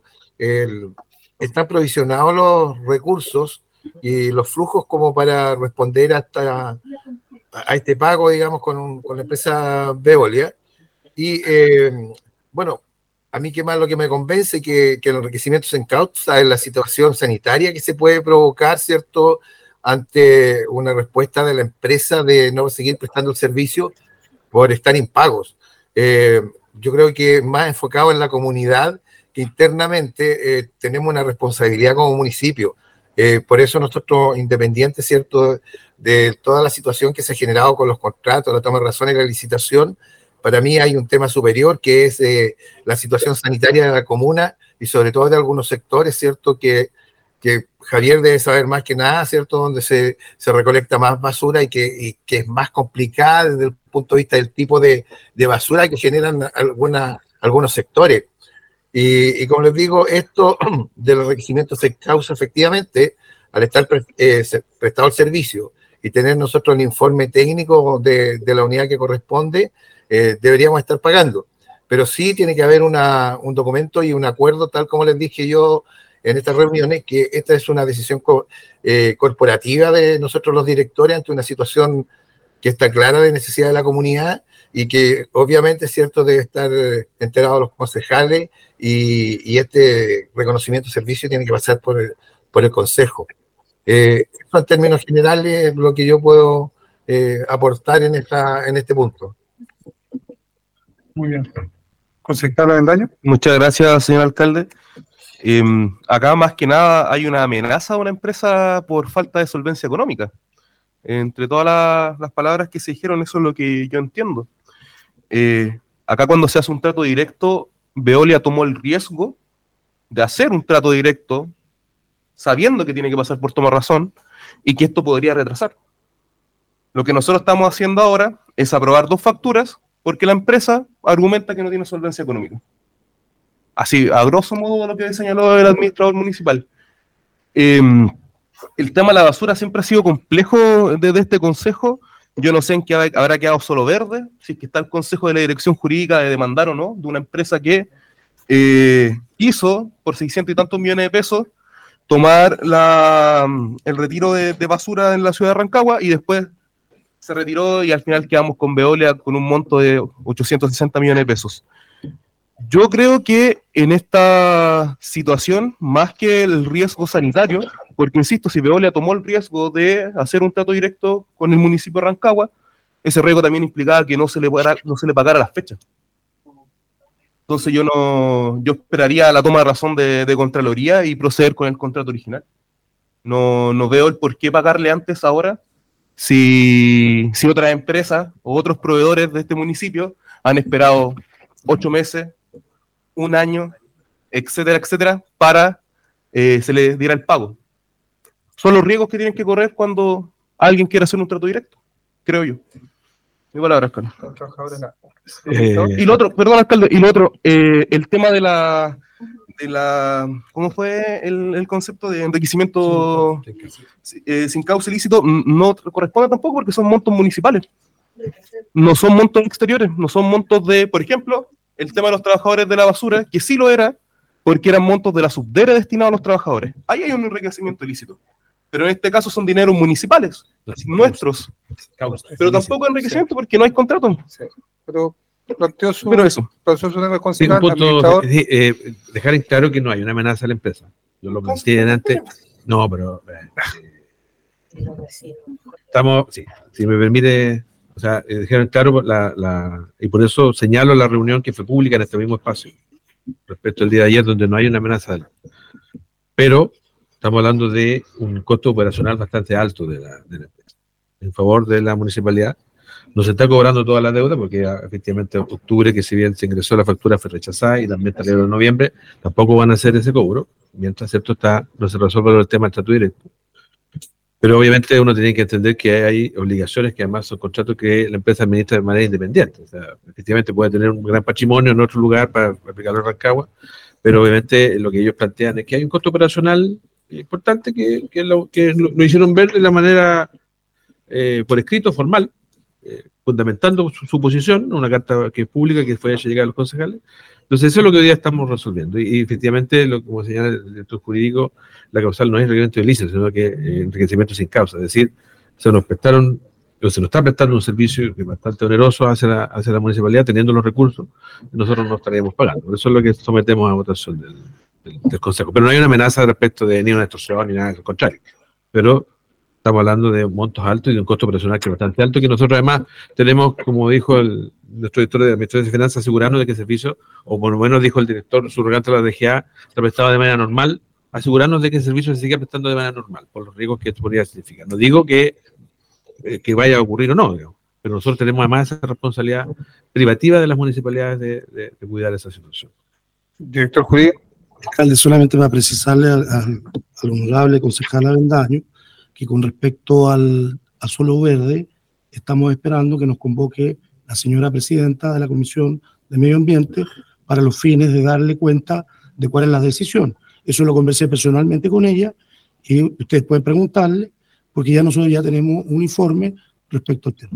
están provisionados los recursos y los flujos como para responder a este pago, digamos, con la empresa Veolia. Y bueno, a mí lo que me convence que los enriquecimientos en causa es la situación sanitaria que se puede provocar, ¿cierto?, ante una respuesta de la empresa de no seguir prestando el servicio por estar impagos. Yo creo que más enfocado en la comunidad, que internamente tenemos una responsabilidad como municipio. Por eso nosotros, independientes, ¿cierto?, de toda la situación que se ha generado con los contratos, la toma de razón y la licitación, para mí hay un tema superior que es la situación sanitaria de la comuna y sobre todo de algunos sectores, ¿cierto?, que Javier debe saber más que nada, ¿cierto?, donde se recolecta más basura y que es más complicada desde el punto de vista del tipo de basura que generan algunos sectores. Y como les digo, esto de los enriquecimientos se causa efectivamente al estar prestado el servicio y tener nosotros el informe técnico de la unidad que corresponde, deberíamos estar pagando. Pero sí tiene que haber un documento y un acuerdo, tal como les dije yo en estas reuniones, que esta es una decisión corporativa de nosotros los directores ante una situación que está clara de necesidad de la comunidad y que obviamente, cierto, debe estar enterados los concejales y este reconocimiento de servicio tiene que pasar por el Consejo. Eso en términos generales es lo que yo puedo aportar en este punto.
Muy bien. Concejal Avendaño.
Muchas gracias, señor alcalde. Acá más que nada hay una amenaza a una empresa por falta de solvencia económica. Entre todas las palabras que se dijeron, eso es lo que yo entiendo. Acá cuando se hace un trato directo, Veolia tomó el riesgo de hacer un trato directo sabiendo que tiene que pasar por toma razón y que esto podría retrasar. Lo que nosotros estamos haciendo ahora es aprobar 2 facturas porque la empresa argumenta que no tiene solvencia económica. Así, a grosso modo, lo que señaló el administrador municipal. El tema de la basura siempre ha sido complejo desde este consejo. Yo no sé en qué habrá quedado solo verde, si es que está el consejo de la dirección jurídica de demandar o no, de una empresa que hizo por 600 y tantos millones de pesos tomar el retiro de basura en la ciudad de Rancagua y después se retiró y al final quedamos con Veolia con un monto de 860 millones de pesos. Yo creo que en esta situación, más que el riesgo sanitario, porque insisto, si Veolia tomó el riesgo de hacer un trato directo con el municipio de Rancagua, ese riesgo también implicaba que no se le pagara las fechas. Entonces yo esperaría la toma de razón de Contraloría y proceder con el contrato original. No veo el por qué pagarle antes ahora si otras empresas o otros proveedores de este municipio han esperado 8 meses, 1 año, etcétera, etcétera, para se les diera el pago. Son los riesgos que tienen que correr cuando alguien quiere hacer un trato directo, creo yo. Mi palabra, alcalde. Y lo otro, perdón, alcalde, y lo otro, el tema de la ¿cómo fue el concepto de enriquecimiento sin causa ilícito? No corresponde tampoco porque son montos municipales. No son montos exteriores, no son montos de, por ejemplo, el tema de los trabajadores de la basura, que sí lo era, porque eran montos de la subdere destinados a los trabajadores. Ahí hay un enriquecimiento ilícito. Pero en este caso son dineros municipales, nuestros. Pero tampoco enriquecimiento porque no hay contrato.
Sí, pero planteó su
eso.
Sí, un punto, dejar en claro que no hay una amenaza a la empresa. Yo lo planteé antes. No, pero estamos, sí, si me permite, o sea, dejar en claro y por eso señalo la reunión que fue pública en este mismo espacio respecto al día de ayer, donde no hay una amenaza. Pero estamos hablando de un costo operacional bastante alto de la empresa en favor de la municipalidad. No se está cobrando toda la deuda porque efectivamente octubre, que si bien se ingresó la factura, fue rechazada y también está en noviembre, tampoco van a hacer ese cobro, mientras cierto no se resuelve el tema del trato directo. Pero obviamente uno tiene que entender que hay obligaciones que además son contratos que la empresa administra de manera independiente. O sea, efectivamente puede tener un gran patrimonio en otro lugar para aplicarlo en Rancagua, pero obviamente lo que ellos plantean es que hay un costo operacional importante que lo hicieron ver de la manera por escrito, formal, fundamentando su posición, una carta que es pública que fue hecha llegar a los concejales. Entonces eso es lo que hoy día estamos resolviendo y efectivamente, como señala el director jurídico, la causal no es enriquecimiento ilícito, sino que enriquecimiento sin causa, es decir, se nos está prestando un servicio que es bastante oneroso hacia la municipalidad, teniendo los recursos, y nosotros no estaríamos pagando. Por eso es lo que sometemos a votación del Consejo. Pero no hay una amenaza respecto de ni una extorsión ni nada, al contrario. Pero estamos hablando de montos altos y de un costo operacional que es bastante alto, que nosotros además tenemos, como dijo nuestro director de Administración de Finanzas, asegurarnos de que el servicio, o por lo menos dijo el director subrogante de la DGA, se prestaba de manera normal, asegurarnos de que el servicio se siga prestando de manera normal, por los riesgos que esto podría significar. No digo que vaya a ocurrir o no, digamos, pero nosotros tenemos además esa responsabilidad privativa de las municipalidades de cuidar esa situación.
Director jurídico.
Alcalde, solamente para precisarle al honorable concejal Avendaño que con respecto al suelo verde, estamos esperando que nos convoque la señora presidenta de la Comisión de Medio Ambiente para los fines de darle cuenta de cuál es la decisión. Eso lo conversé personalmente con ella y ustedes pueden preguntarle, porque ya nosotros ya tenemos un informe respecto al tema.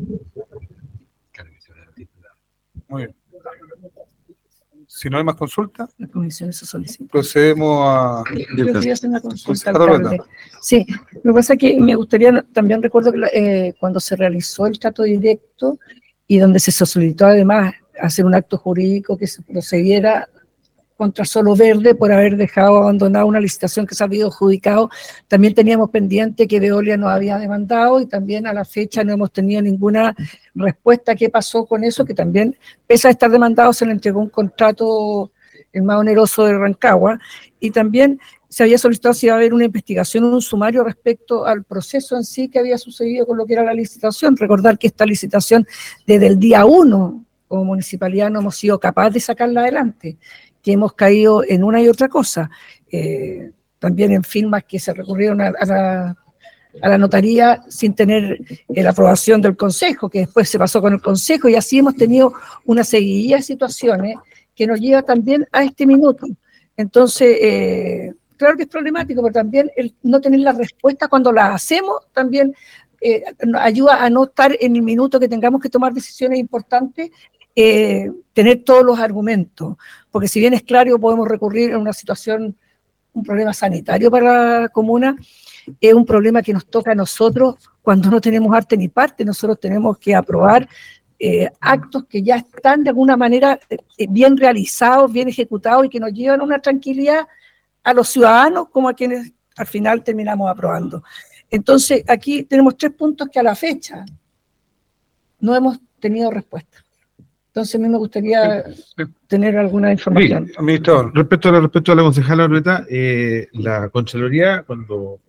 Muy bien. Si no hay más consulta,
la comisión se solicita.
Procedemos a...
Yo quería hacer una consulta, alcalde. Sí, lo que pasa es que me gustaría, también recuerdo que cuando se realizó el trato directo y donde se solicitó además hacer un acto jurídico que se procediera contra Solo Verde por haber dejado abandonada una licitación que se había adjudicado, también teníamos pendiente que Veolia nos había demandado y también a la fecha no hemos tenido ninguna respuesta. ¿Qué pasó con eso? Que también, pese a estar demandado, se le entregó un contrato, el más oneroso de Rancagua, y también se había solicitado si iba a haber una investigación, un sumario respecto al proceso en sí que había sucedido con lo que era la licitación. Recordar que esta licitación, desde el día 1, como municipalidad no hemos sido capaces de sacarla adelante, que hemos caído en una y otra cosa. también en firmas que se recurrieron a la notaría sin tener la aprobación del Consejo, que después se pasó con el Consejo, y así hemos tenido una seguidilla de situaciones que nos lleva también a este minuto. Entonces, claro que es problemático, pero también el no tener la respuesta cuando la hacemos también ayuda a no estar en el minuto que tengamos que tomar decisiones importantes, tener todos los argumentos, porque si bien es claro, podemos recurrir a una situación, un problema sanitario para la comuna, es un problema que nos toca a nosotros cuando no tenemos arte ni parte. Nosotros tenemos que aprobar actos que ya están de alguna manera bien realizados, bien ejecutados y que nos llevan a una tranquilidad a los ciudadanos como a quienes al final terminamos aprobando. Entonces, aquí tenemos 3 puntos que a la fecha no hemos tenido respuesta. Entonces, a mí me gustaría tener alguna información.
Sí, administrador. Respecto a la concejala Oreta, la Contraloría, cuando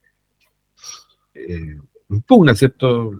impugna, ¿cierto?,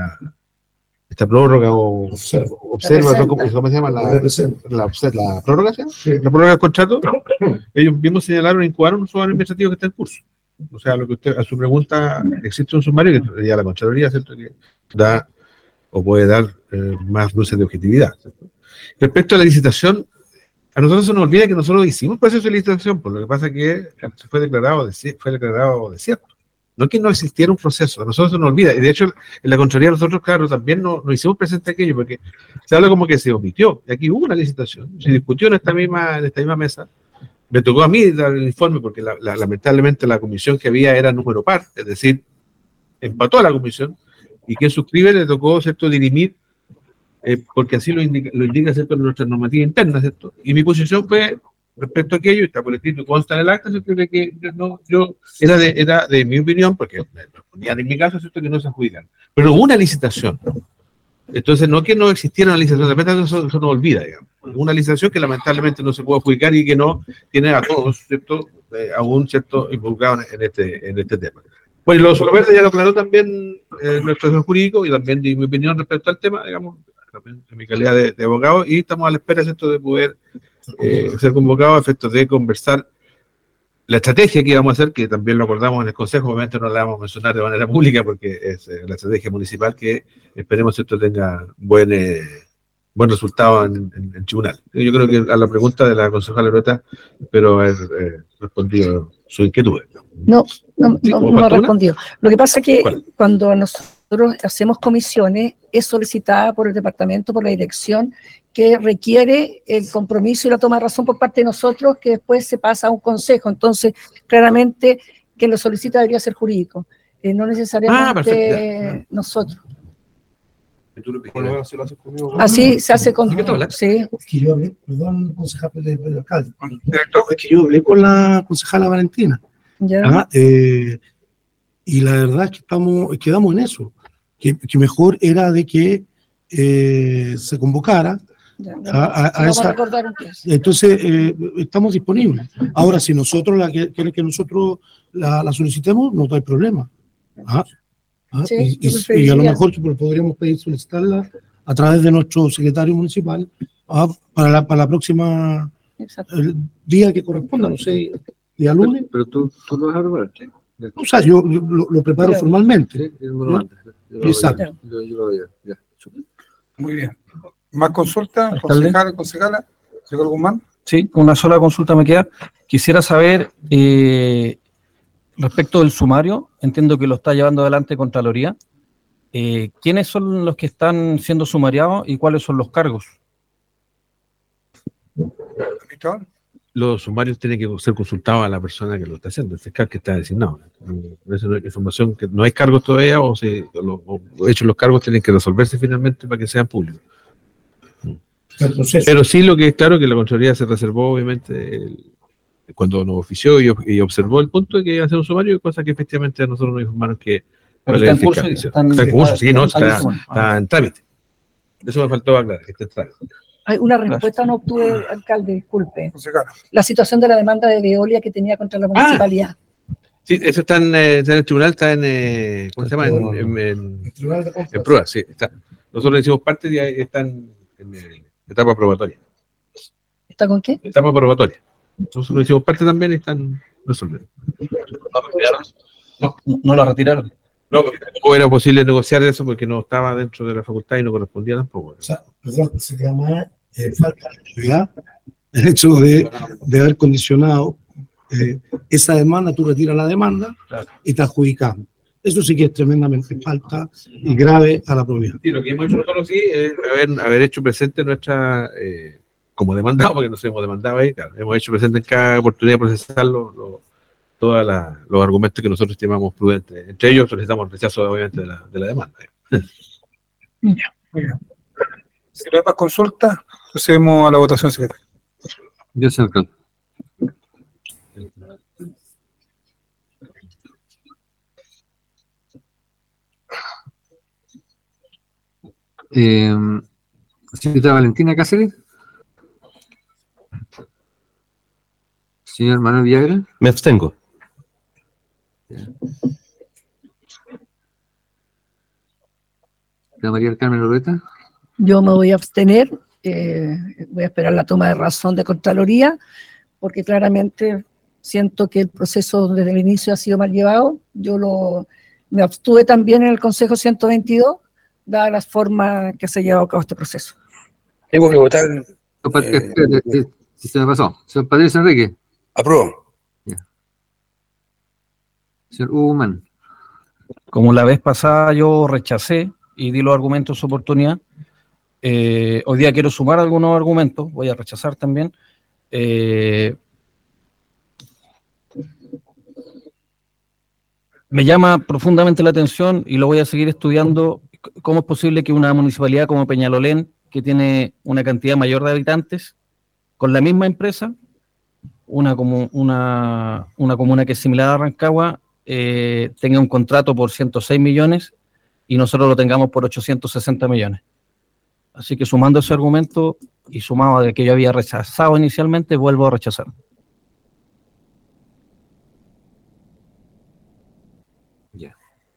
esta prórroga o observa, ¿cómo se llama? La prórroga, ¿sí? La prórroga del contrato, ellos mismos señalaron e incubaron un sumario administrativo que está en curso. O sea, lo que usted, a su pregunta, existe un sumario que ya la Contraloría, ¿cierto?, que da o puede dar más luces de objetividad, ¿cierto? Respecto a la licitación, a nosotros se nos olvida que nosotros hicimos un proceso de licitación, por lo que pasa es que fue declarado desierto. No es que no existiera un proceso, a nosotros se nos olvida, y de hecho en la Contraloría nosotros, claro, también no hicimos presente aquello, porque se habla como que se omitió, y aquí hubo una licitación, se discutió en esta misma mesa. Me tocó a mí dar el informe, porque lamentablemente la comisión que había era número par, es decir, empató a la comisión, y quien suscribe le tocó, ¿cierto?, dirimir, porque así lo indica, ¿cierto?, nuestra normativa interna, ¿cierto? Y mi posición fue, respecto a aquello, está por escrito, consta en el acta, ¿cierto?, que yo era de mi opinión, porque respondían en mi caso, ¿cierto?, que no se adjudican. Pero hubo una licitación. Entonces, no que no existiera una licitación, de repente eso nos olvida, digamos. Una licitación que lamentablemente no se puede adjudicar y que no tiene a todos, ¿cierto?, aún, ¿cierto?, involucrados en este tema. Pues lo Verde ya lo aclaró también nuestro asesor jurídico y también di mi opinión respecto al tema, digamos, también en mi calidad de abogado, y estamos a la espera, ¿cierto?, de poder ser convocados a efectos de conversar la estrategia que íbamos a hacer, que también lo acordamos en el Consejo. Obviamente no la vamos a mencionar de manera pública porque es la estrategia municipal que esperemos, ¿cierto?, tenga buen resultado en tribunal. Yo creo que a la pregunta de la concejala Loreta espero haber respondido su inquietud.
No respondió. Lo que pasa es que cuando nosotros hacemos comisiones, es solicitada por el departamento, por la dirección, que requiere el compromiso y la toma de razón por parte de nosotros, que después se pasa a un consejo. Entonces, claramente, quien lo solicita debería ser jurídico, no necesariamente nosotros. Así se hace con... Sí.
Es que yo hablé, perdón, concejal del alcalde. Es que yo hablé con la concejala Valentina.
Ya.
Y la verdad es que quedamos en eso, que mejor era de que se convocara a esa. Entonces, estamos disponibles. Ahora, si nosotros quieren que nosotros la solicitemos, no hay problema. Sí, y a lo mejor podríamos solicitarla a través de nuestro secretario municipal para la próxima día que corresponda, no sé, día lunes.
Pero tú lo vas a preparar, ¿sí?
O sea, yo lo preparo formalmente.
Sí, ¿no?
Exacto.
Muy bien. ¿Más consultas? ¿Concejala? ¿Señor Guzmán?
Sí, una sola consulta me queda. Quisiera saber, respecto del sumario, entiendo que lo está llevando adelante Contraloría, ¿quiénes son los que están siendo sumariados y cuáles son los cargos?
Los sumarios tienen que ser consultados a la persona que lo está haciendo, el fiscal que está designado. Esa es información que no hay cargos todavía, o de hecho los cargos tienen que resolverse finalmente para que sean públicos. Pero sí, lo que es claro que la Contraloría se reservó, obviamente, cuando nos ofició y observó el punto de que iba a hacer un sumario, cosa que efectivamente a nosotros nos informaron que...
Está en curso,
está en curso, sí, no, está en trámite. Eso me faltó aclarar, que está en trámite.
Hay una respuesta no obtuve, alcalde, disculpe. La situación de la demanda de Veolia que tenía contra la municipalidad.
Sí, eso está en el tribunal, está en, ¿cómo se llama? En prueba, sí, está. Nosotros hicimos parte y están en etapa probatoria.
¿Está con qué?
Etapa probatoria. Nosotros hicimos parte también y están resolver.
No la retiraron.
No, porque tampoco era posible negociar eso porque no estaba dentro de la facultad y no correspondía tampoco.
O sea, perdón, se llama falta de actividad el hecho de haber condicionado esa demanda, tú retiras la demanda y te adjudicamos. Eso sí que es tremendamente falta y grave a la probidad.
Sí, lo que hemos hecho nosotros sí es haber hecho presente nuestra, como demandado, porque nos hemos demandado ahí, claro, hemos hecho presente en cada oportunidad de procesar todos los argumentos que nosotros estimamos prudentes. Entre ellos solicitamos el rechazo, obviamente, de la demanda.
Ya, muy bien. Si no hay más consultas, procedemos a la votación, secretario.
Yo sé, alcalde. Señorita Valentina Cáceres. Señor Manuel Villagra.
Me abstengo.
Señora María del Carmen Loreta.
Yo me voy a abstener, voy a esperar la toma de razón de Contraloría, porque claramente siento que el proceso desde el inicio ha sido mal llevado. Me abstuve también en el Consejo 122, dada la forma que se ha llevado a cabo este proceso.
Tengo que votar.
Se me pasó. Señor Patricio Enrique.
Apruebo.
Señor Hugo Guzmán.
Como la vez pasada yo rechacé y di los argumentos de su oportunidad, hoy día quiero sumar algunos argumentos, voy a rechazar también. Me llama profundamente la atención y lo voy a seguir estudiando, cómo es posible que una municipalidad como Peñalolén, que tiene una cantidad mayor de habitantes, con la misma empresa, una comuna que es similar a Rancagua, tenga un contrato por 106 millones y nosotros lo tengamos por 860 millones. Así que sumando ese argumento y sumado a que yo había rechazado inicialmente, vuelvo a rechazar.
Ya.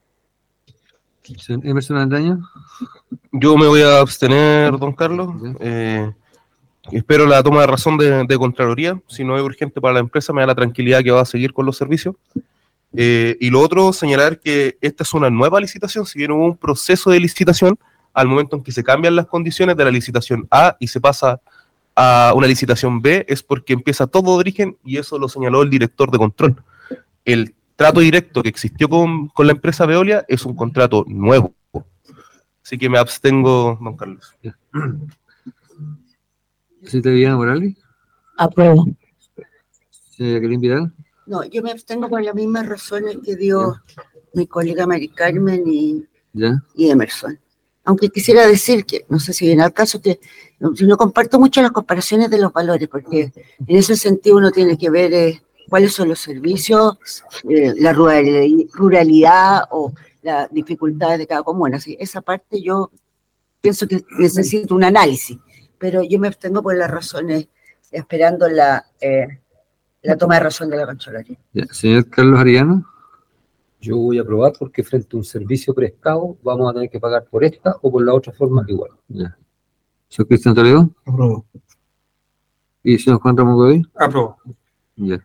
Emerson Andaño.
Yo me voy a abstener, don Carlos. Espero la toma de razón de Contraloría. Si no es urgente para la empresa, me da la tranquilidad que va a seguir con los servicios. Y lo otro, señalar que esta es una nueva licitación. Si bien hubo un proceso de licitación, al momento en que se cambian las condiciones de la licitación A y se pasa a una licitación B, es porque empieza todo de origen, y eso lo señaló el director de control. El trato directo que existió con la empresa Veolia es un contrato nuevo. Así que me abstengo, don Carlos.
¿Señorita Viviana Morales?
Apruebo.
¿Señora Jacqueline Vidal?
No, yo me abstengo por las mismas razones que dio mi colega Mari Carmen y Emerson. Aunque quisiera decir que, no sé si viene al caso, que no comparto mucho las comparaciones de los valores, porque en ese sentido uno tiene que ver cuáles son los servicios, la ruralidad o las dificultades de cada comuna. Así, esa parte yo pienso que necesito un análisis, pero yo me abstengo por las razones, esperando la toma de razón de la Contraloría.
Señor Carlos Ariano.
Yo voy a aprobar porque frente a un servicio prestado vamos a tener que pagar por esta o por la otra forma igual.
Ya. Señor Cristian Toledo.
Apruebo.
¿Y señor Juan Ramón Godoy?
Apruebo.
Ya.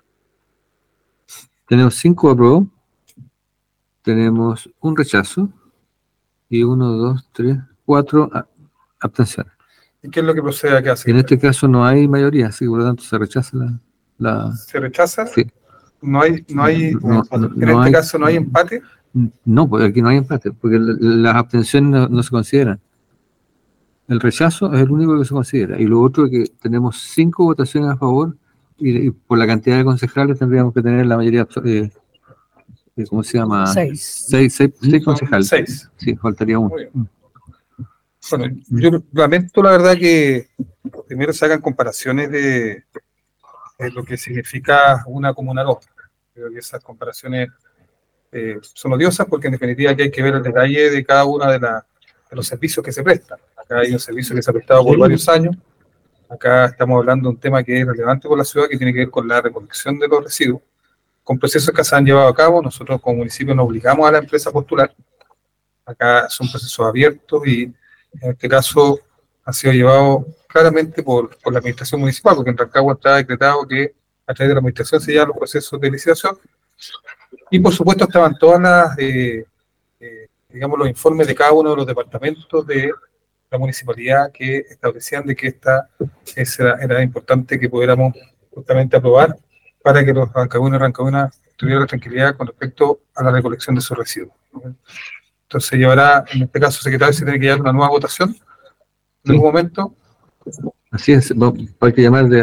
Tenemos 5 aprobados. Tenemos un rechazo. Y 1, 2, 3, 4 abstenciones.
¿Y qué es lo que procede acá?
En este caso no hay mayoría, así que por lo tanto se rechaza la...
¿Se rechaza?
Sí.
En este caso no hay empate.
No, porque aquí no hay empate, porque las abstenciones no se consideran. El rechazo es el único que se considera. Y lo otro es que tenemos 5 votaciones a favor y por la cantidad de concejales tendríamos que tener la mayoría, ¿cómo se llama?
6.
6 concejales.
6.
Sí, faltaría uno.
Bueno, yo lamento la verdad que primero se hagan comparaciones de lo que significa una comuna a otra. Creo que esas comparaciones son odiosas porque en definitiva aquí hay que ver el detalle de cada uno de los servicios que se prestan. Acá hay un servicio que se ha prestado por varios años. Acá estamos hablando de un tema que es relevante por la ciudad, que tiene que ver con la recolección de los residuos, con procesos que se han llevado a cabo. Nosotros como municipio nos obligamos a la empresa a postular. Acá son procesos abiertos y en este caso ha sido llevado claramente por la administración municipal, porque en Rancagua está decretado que a través de la administración se llevan los procesos de licitación. Y por supuesto estaban todas las, digamos, los informes de cada uno de los departamentos de la municipalidad que establecían de que era importante que pudiéramos justamente aprobar para que los rancagüinos y rancagüinas tuvieran la tranquilidad con respecto a la recolección de sus residuos. Entonces llevará, en este caso, secretario, se tiene que llevar una nueva votación en algún momento.
Así es, hay que llamar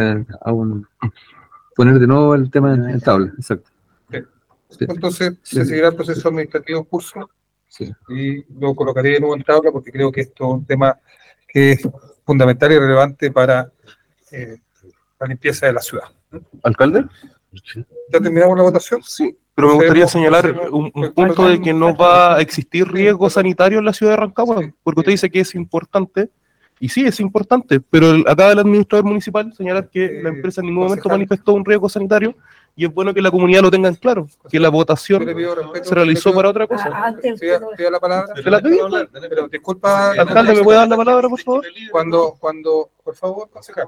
poner de nuevo el tema en tabla, exacto.
Sí. Entonces, se seguirá el proceso administrativo en curso y lo colocaré de nuevo en tabla porque creo que esto es un tema que es fundamental y relevante para la limpieza de la ciudad.
¿Alcalde?
¿Ya terminamos la votación?
Sí, pero me gustaría señalar un punto de que no va a existir riesgo sanitario en la ciudad de Rancagua, porque usted dice que es importante. Y sí, es importante, pero acaba el administrador municipal señalar que la empresa en ningún momento manifestó un riesgo sanitario y es bueno que la comunidad lo tenga en claro, que la votación se realizó para otra cosa.
¿Pido la palabra?
¿Se la pedí?
Pero disculpa,
alcalde, ¿me puede dar la palabra, por favor?
Cuando por favor, concejal,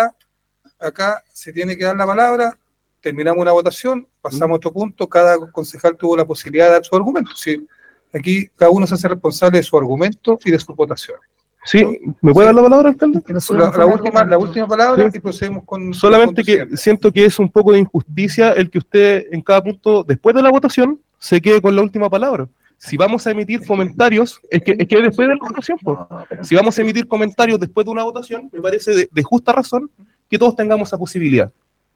acá se tiene que dar la palabra, terminamos una votación, pasamos a otro punto, cada concejal tuvo la posibilidad de dar su argumento. ¿Sí? Aquí cada uno se hace responsable de su argumento y de sus votaciones.
Sí, ¿me puede dar la palabra, alcalde?
La última palabra y procedemos con...
Solamente que siento que es un poco de injusticia el que usted en cada punto, después de la votación, se quede con la última palabra. Si vamos a emitir comentarios, es que después de la votación, pues, si vamos a emitir comentarios después de una votación, me parece de justa razón que todos tengamos esa posibilidad.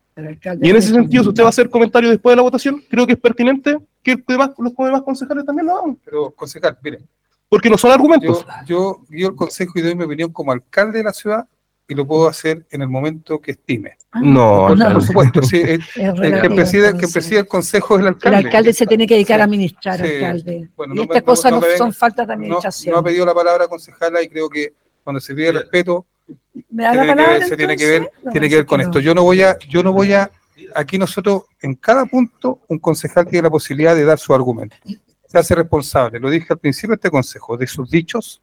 Y en ese sentido, si usted va a hacer comentarios después de la votación, creo que es pertinente que los demás concejales también lo hagan.
Pero, concejal, mire,
porque no son argumentos.
Yo guío el consejo y doy mi opinión como alcalde de la ciudad y lo puedo hacer en el momento que estime.
No,
por supuesto. Sí, que preside el consejo es el alcalde.
El alcalde se tiene que dedicar a administrar, alcalde. Bueno, y estas cosas no son faltas de administración.
No ha pedido la palabra concejala y creo que cuando se pide respeto tiene que ver con esto. Yo no voy a aquí nosotros en cada punto un concejal tiene la posibilidad de dar su argumento. Se hace responsable, lo dije al principio de este consejo, de sus dichos,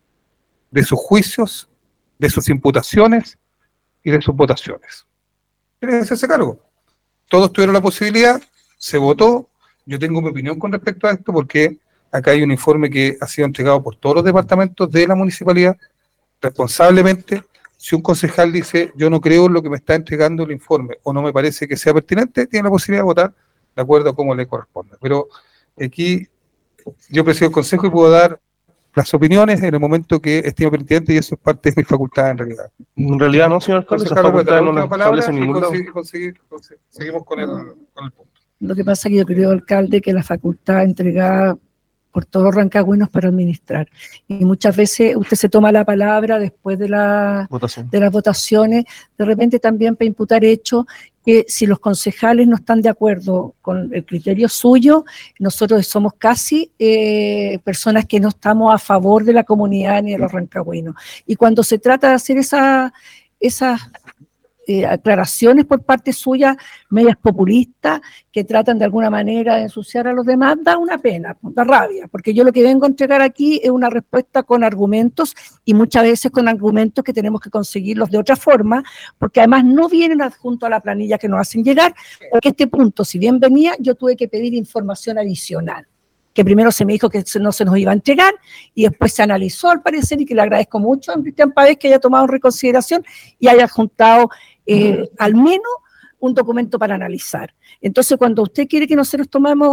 de sus juicios, de sus imputaciones y de sus votaciones. Tiene que hacerse cargo. Todos tuvieron la posibilidad, se votó, yo tengo mi opinión con respecto a esto porque acá hay un informe que ha sido entregado por todos los departamentos de la municipalidad, responsablemente. Si un concejal dice, yo no creo en lo que me está entregando el informe o no me parece que sea pertinente, tiene la posibilidad de votar de acuerdo a cómo le corresponda. Pero aquí yo presido el consejo y puedo dar las opiniones en el momento que estime pertinente y eso es parte de mi facultad en realidad.
En realidad no, señor alcalde, esa facultad no la establece en ningún lado.
Seguimos con el punto.
Lo que pasa es que yo creo, alcalde, que la facultad entregada por todos los rancagüinos para administrar. Y muchas veces usted se toma la palabra después de las votaciones, de repente también para imputar hechos que si los concejales no están de acuerdo con el criterio suyo, nosotros somos casi personas que no estamos a favor de la comunidad ni de los rancagüinos. Y cuando se trata de hacer esas aclaraciones por parte suya, medias populistas, que tratan de alguna manera de ensuciar a los demás, da una pena, da rabia, porque yo lo que vengo a entregar aquí es una respuesta con argumentos y muchas veces con argumentos que tenemos que conseguirlos de otra forma, porque además no vienen adjuntos a la planilla que nos hacen llegar, porque este punto, si bien venía, yo tuve que pedir información adicional, que primero se me dijo que no se nos iba a entregar y después se analizó al parecer y que le agradezco mucho a Cristian Pavés que haya tomado en reconsideración y haya juntado al menos un documento para analizar. Entonces, cuando usted quiere que nosotros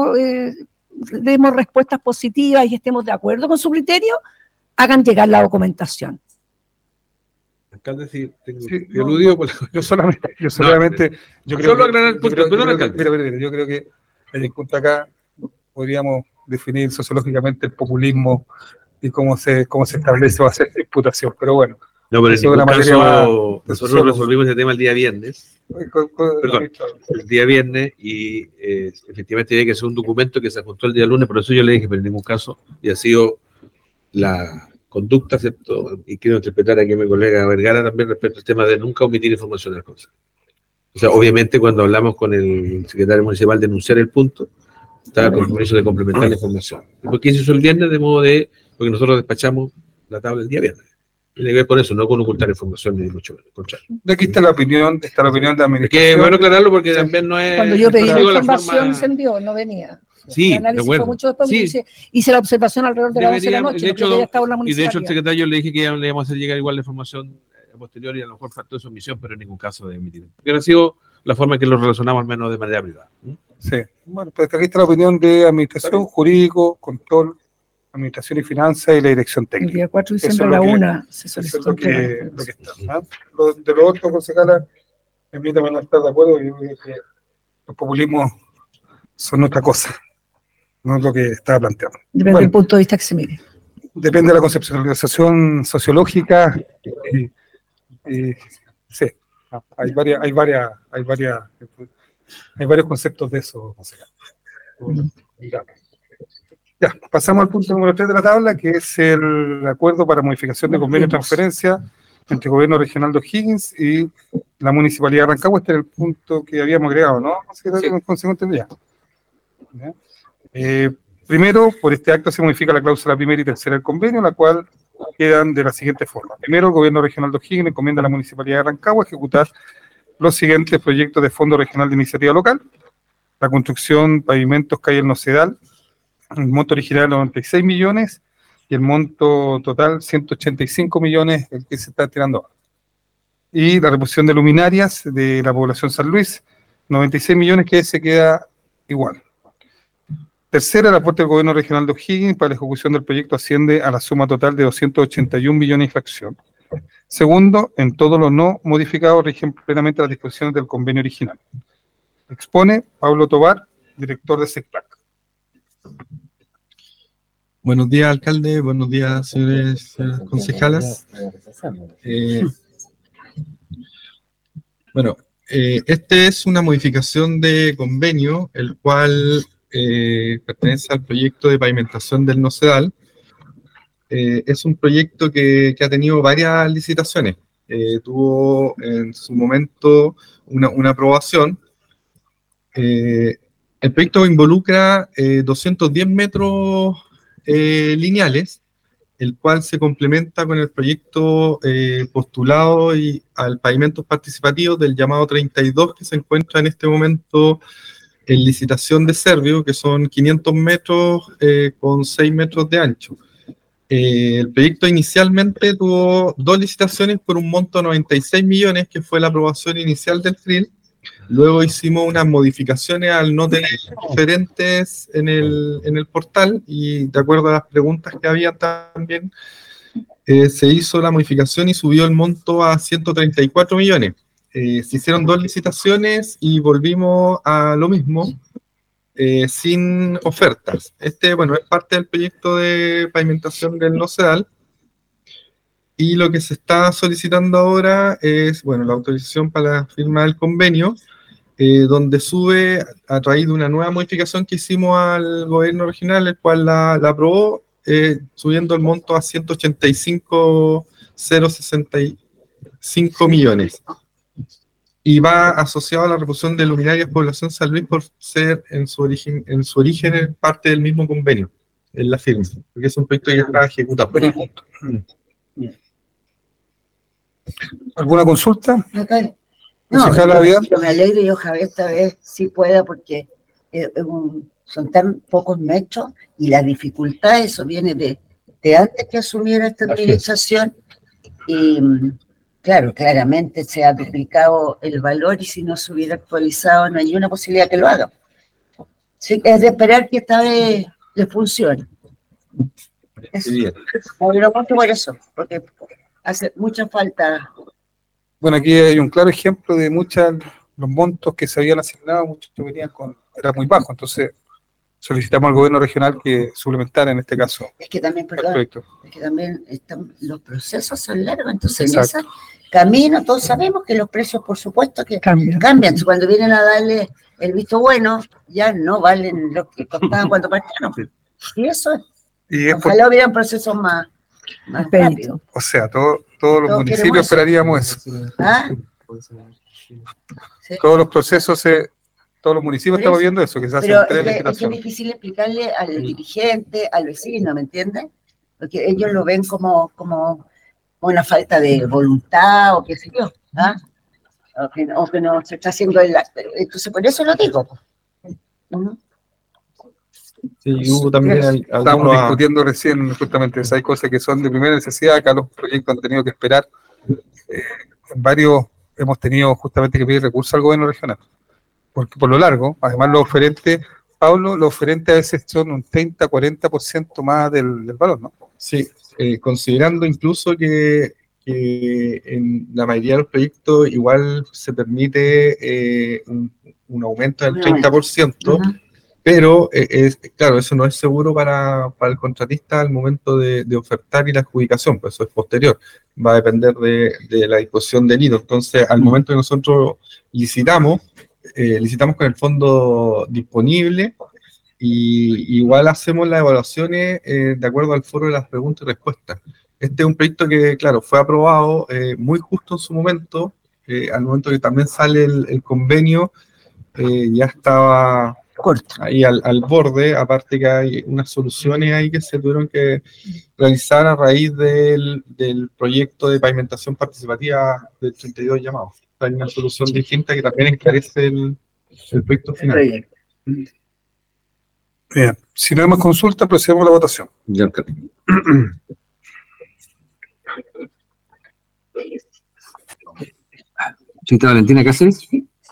demos respuestas positivas y estemos de acuerdo con su criterio, hagan llegar la documentación.
Alcalde, sí, yo solamente
yo creo que el punto acá podríamos definir sociológicamente el populismo y cómo se establece o hacer imputación, pero bueno.
No, pero en ningún caso, nosotros resolvimos ese tema el día viernes. El día viernes y efectivamente tiene que ser un documento que se ajustó el día lunes, por eso yo le dije, pero en ningún caso, y ha sido la conducta, ¿cierto? Y quiero interpretar aquí a mi colega Vergara también respecto al tema de nunca omitir información de las cosas. O sea, obviamente cuando hablamos con el secretario municipal de denunciar el punto, estaba con el compromiso de complementar la información. ¿Por qué se hizo el viernes? De modo de, porque nosotros despachamos la tabla el día viernes. Tiene que ver con eso, no con ocultar información ni mucho menos.
De aquí está la opinión de administración.
Es que bueno aclararlo porque también no es...
Cuando yo pedí la información se envió, no venía.
Sí,
el análisis
de acuerdo.
fue mucho después,
Sí.
hice la observación alrededor de las 11 de la noche,
de
porque
hecho,
ya estaba en la
y de
municipalidad.
hecho el secretario le dije que ya le íbamos a hacer llegar igual la información posterior y a lo mejor faltó su omisión, pero en ningún caso de emitir. Porque ha sido la forma en que lo relacionamos al menos de manera privada.
Sí, bueno, pues aquí está la opinión de administración, jurídico, control, administración y finanzas y la dirección técnica.
El día 4 de diciembre a la 1 se solicitó.
Lo que está, ¿no? De los otros, concejala, permítame no estar de acuerdo, yo creo que los populismos son otra cosa, no es lo que estaba planteando.
Depende del punto de vista que se mire.
Depende de la conceptualización sociológica. Sí, hay varios conceptos de eso, concejal. Ya, pasamos al punto número 3 de la tabla, que es el acuerdo para modificación de convenio de transferencia entre el gobierno regional de O'Higgins y la municipalidad de Rancagua. Este era el punto que habíamos agregado, ¿no? Primero, por este acto se modifica la cláusula primera y tercera del convenio, la cual quedan de la siguiente forma. Primero, el gobierno regional de O'Higgins encomienda a la municipalidad de Rancagua ejecutar los siguientes proyectos de Fondo Regional de Iniciativa Local: la construcción, pavimentos, calle El Nocedal, el monto original 96 millones y el monto total 185 millones, el que se está tirando ahora. Y la reposición de luminarias de la población San Luis, 96 millones, que se queda igual. Tercera, el aporte del gobierno regional de O'Higgins para la ejecución del proyecto asciende a la suma total de 281 millones de fracción. Segundo, en todo lo no modificado rigen plenamente las disposiciones del convenio original. Expone Pablo Tobar, director de SECPLAC.
Buenos días, alcalde. Buenos días, señores concejalas. Esta es una modificación de convenio, el cual pertenece al proyecto de pavimentación del Nocedal. Es un proyecto que ha tenido varias licitaciones. Tuvo en su momento una aprobación. El proyecto involucra 210 metros lineales, el cual se complementa con el proyecto postulado y al pavimentos participativos del llamado 32, que se encuentra en este momento en licitación de Servio, que son 500 metros con 6 metros de ancho. El proyecto inicialmente tuvo 2 licitaciones por un monto de 96 millones, que fue la aprobación inicial del FRIL. Luego hicimos unas modificaciones al no tener referentes en el portal y de acuerdo a las preguntas que había también, se hizo la modificación y subió el monto a 134 millones. Se hicieron 2 licitaciones y volvimos a lo mismo, sin ofertas. Es parte del proyecto de pavimentación del Nocedal. Y lo que se está solicitando ahora es, la autorización para la firma del convenio, donde sube a raíz de una nueva modificación que hicimos al gobierno regional, el cual la aprobó, subiendo el monto a 185.065 millones. Y va asociado a la reposición de luminarias población San Luis por ser en su origen parte del mismo convenio, en la firma, porque es un proyecto que ya está ejecutado.
¿Alguna consulta?
No, yo me alegro y ojalá esta vez sí pueda, porque son tan pocos metros y la dificultad, eso viene de antes que asumiera esta administración. Y claro, claramente se ha duplicado el valor y si no se hubiera actualizado no hay una posibilidad que lo haga. Sí, es de esperar que esta vez le funcione. Pero mucho por eso, porque hace mucha falta.
Bueno, aquí hay un claro ejemplo de los montos que se habían asignado, muchos que venían era muy bajo, entonces solicitamos al gobierno regional que suplementara en este caso.
Es que también, los procesos son largos, entonces en ese camino todos sabemos que los precios, por supuesto, que cambian. Entonces, cuando vienen a darle el visto bueno, ya no valen lo que costaban cuando partieron. Y eso ojalá hubieran procesos más rápido.
O sea, todos los municipios esperaríamos eso.
¿Sí?
Todos los procesos, todos los municipios estamos viendo eso, que se hacen 3 licitaciones.
Es difícil explicarle al dirigente, al vecino, ¿me entiendes? Porque ellos lo ven como una falta de voluntad o qué sé yo, ¿ah? O que no se está haciendo el acto. Entonces, por eso lo digo.
Sí, hubo también
estábamos discutiendo recién justamente hay cosas que son de primera necesidad. Acá los proyectos han tenido que esperar. En varios hemos tenido justamente que pedir recursos al gobierno regional, porque por lo largo, además los oferentes, Pablo, los oferentes a veces son un 30-40% más del valor, ¿no?
Sí, considerando incluso que en la mayoría de los proyectos igual se permite un aumento del 30%, pero claro, eso no es seguro para el contratista al momento de ofertar y la adjudicación, pues eso es posterior, va a depender de la disposición del IDO. Entonces, al momento que nosotros licitamos con el fondo disponible y igual hacemos las evaluaciones de acuerdo al foro de las preguntas y respuestas. Este es un proyecto que, claro, fue aprobado muy justo en su momento, al momento que también sale el convenio, ya estaba ahí al borde, aparte que hay unas soluciones ahí que se tuvieron que realizar a raíz del proyecto de pavimentación participativa del 32 llamados. Hay una solución distinta que también encarece el proyecto final.
Bien, si no hay más consulta, procedemos a la votación.
Ya, Señorita Valentina Cáceres.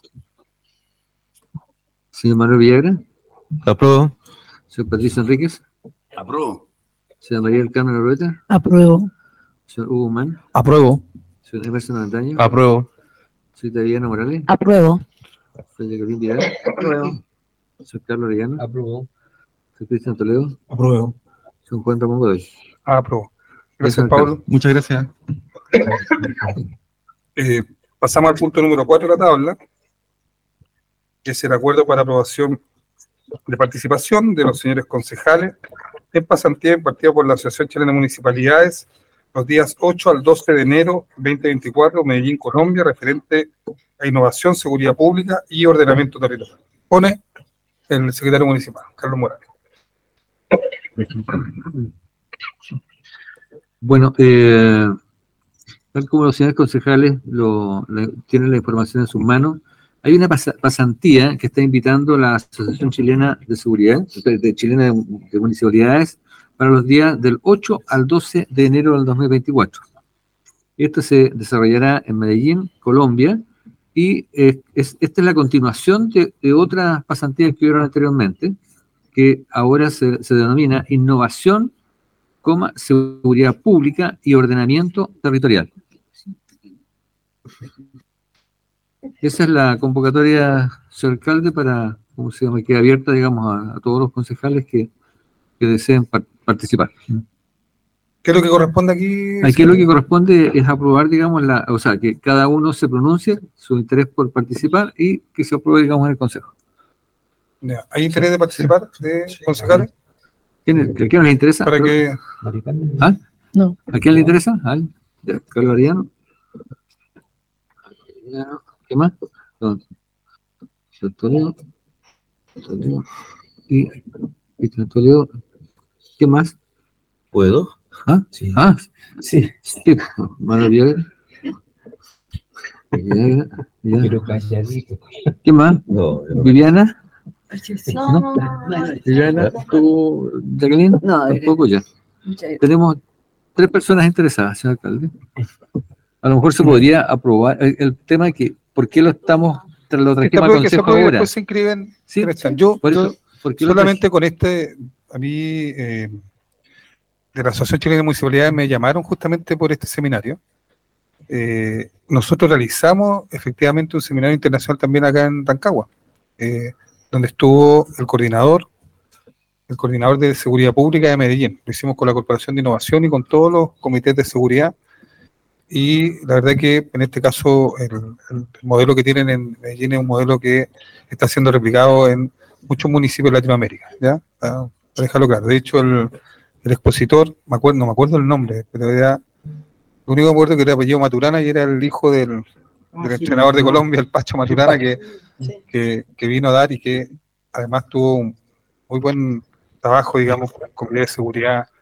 Señor Manuel Villagra.
Apruebo.
Señor Patricio Enríquez.
Apruebo.
Señor María del Carmen Arbeta.
Apruebo.
Señor Hugo Man.
Apruebo.
Señor Emerson Antaño.
Apruebo.
Señorita Diana Morales.
Apruebo.
Señor Jacqueline Vidal.
Apruebo.
Señor Carlos Orellana.
Apruebo.
Señor Cristian Toledo.
Apruebo.
Señor Juan Ramón Godoy.
Apruebo. Gracias, Pablo.
Muchas gracias.
Pasamos al punto número 4 de la tabla, que es el acuerdo para aprobación de participación de los señores concejales en pasantía impartida por la Asociación Chilena de Municipalidades los días 8 al 12 de enero 2024, Medellín, Colombia, referente a innovación, seguridad pública y ordenamiento territorial. Pone el secretario municipal, Carlos Morales.
Bueno, tal como los señores concejales tienen la información en sus manos, hay una pasantía que está invitando la Asociación Chilena de Seguridad, Chilena de Municipalidades, para los días del 8 al 12 de enero del 2024. Esto se desarrollará en Medellín, Colombia, y esta es la continuación de otras pasantías que hubieron anteriormente, que ahora se denomina Innovación, Seguridad Pública y Ordenamiento Territorial. Esa es la convocatoria, señor alcalde, para, ¿cómo se llama?, que queda abierta, digamos, a todos los concejales que deseen participar.
¿Qué es lo que corresponde aquí?
Aquí lo que corresponde es aprobar, digamos, o sea, que cada uno se pronuncie su interés por participar y que se apruebe, digamos, en el consejo.
¿Hay interés de participar de concejales?
¿A quién le interesa?
¿Para qué?
¿Ah?
No.
¿A quién le interesa? Carlos Ariano. ¿Qué más? Toledo. Y Toledo. ¿Qué más?
¿Puedo?
¿Ah?
Sí.
Ah, sí. Manuel Villagra.
Pero calladito.
¿Qué más?
No.
Viviana.
No.
Viviana, ¿tú, Jacqueline?
No,
tampoco ya. Tenemos 3 personas interesadas, señor alcalde. A lo mejor se podría aprobar el tema de que, ¿por qué lo trajimos al consejo ahora?
Después se inscriben.
Sí,
yo solamente con a mí, de la Asociación Chilena de Municipalidades me llamaron justamente por este seminario. Nosotros realizamos efectivamente un seminario internacional también acá en Rancagua, donde estuvo el coordinador de seguridad pública de Medellín. Lo hicimos con la Corporación de Innovación y con todos los comités de seguridad. Y la verdad que en este caso el modelo que tienen en Medellín es un modelo que está siendo replicado en muchos municipios de Latinoamérica, ¿ya? Para dejarlo claro. De hecho, el expositor, no me acuerdo el nombre, pero era, lo único que me acuerdo que era apellido Maturana y era el hijo del entrenador de Colombia, el Pacho Maturana, que vino a dar y que además tuvo un muy buen trabajo, digamos, con medidas de seguridad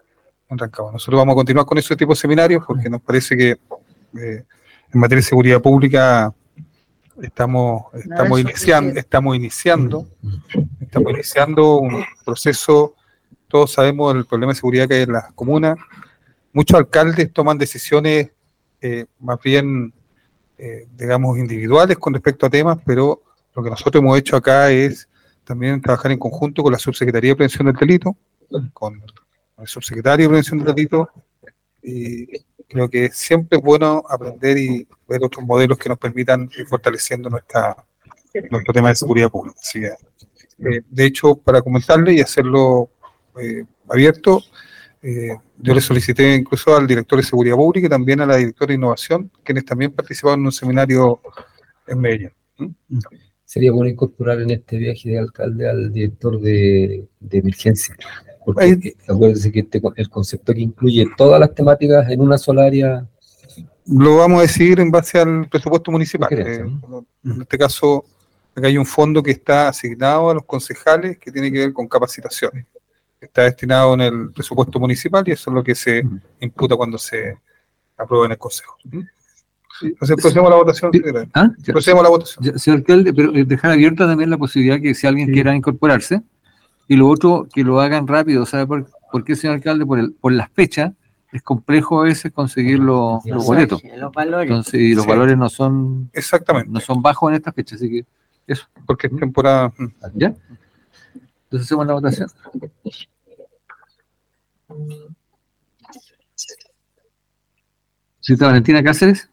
en Rancagua. Nosotros vamos a continuar con ese tipo de seminarios porque nos parece que en materia de seguridad pública estamos iniciando un proceso. Todos sabemos el problema de seguridad que hay en las comunas. Muchos alcaldes toman decisiones más bien, digamos, individuales con respecto a temas, pero lo que nosotros hemos hecho acá es también trabajar en conjunto con la Subsecretaría de Prevención del Delito, con el Subsecretario de Prevención del Delito, y creo que siempre es bueno aprender y ver otros modelos que nos permitan ir fortaleciendo nuestro tema de seguridad pública. Así que, de hecho, para comentarle y hacerlo abierto, yo le solicité incluso al director de Seguridad Pública y también a la directora de Innovación, quienes también participaron en un seminario en Medellín.
Sería bueno incorporar en este viaje de alcalde al director de emergencia, porque acuérdense que el concepto que incluye todas las temáticas en una sola área.
Lo vamos a decidir en base al presupuesto municipal. En este caso, acá hay un fondo que está asignado a los concejales que tiene que ver con capacitaciones. Está destinado en el presupuesto municipal y eso es lo que se imputa cuando se aprueba en el Consejo. Entonces procedemos a la votación. Procedemos a la votación.
Señor alcalde, pero dejar abierta también la posibilidad que si alguien quiera incorporarse, y lo otro, que lo hagan rápido. ¿Sabe por qué, señor alcalde? Por las fechas, es complejo a veces conseguir los boletos.
Los valores.
Entonces, y los valores no son,
exactamente,
no son bajos en estas fechas, así que eso.
Porque es temporada.
¿Ya? Entonces hacemos la votación. Señora Valentina Cáceres.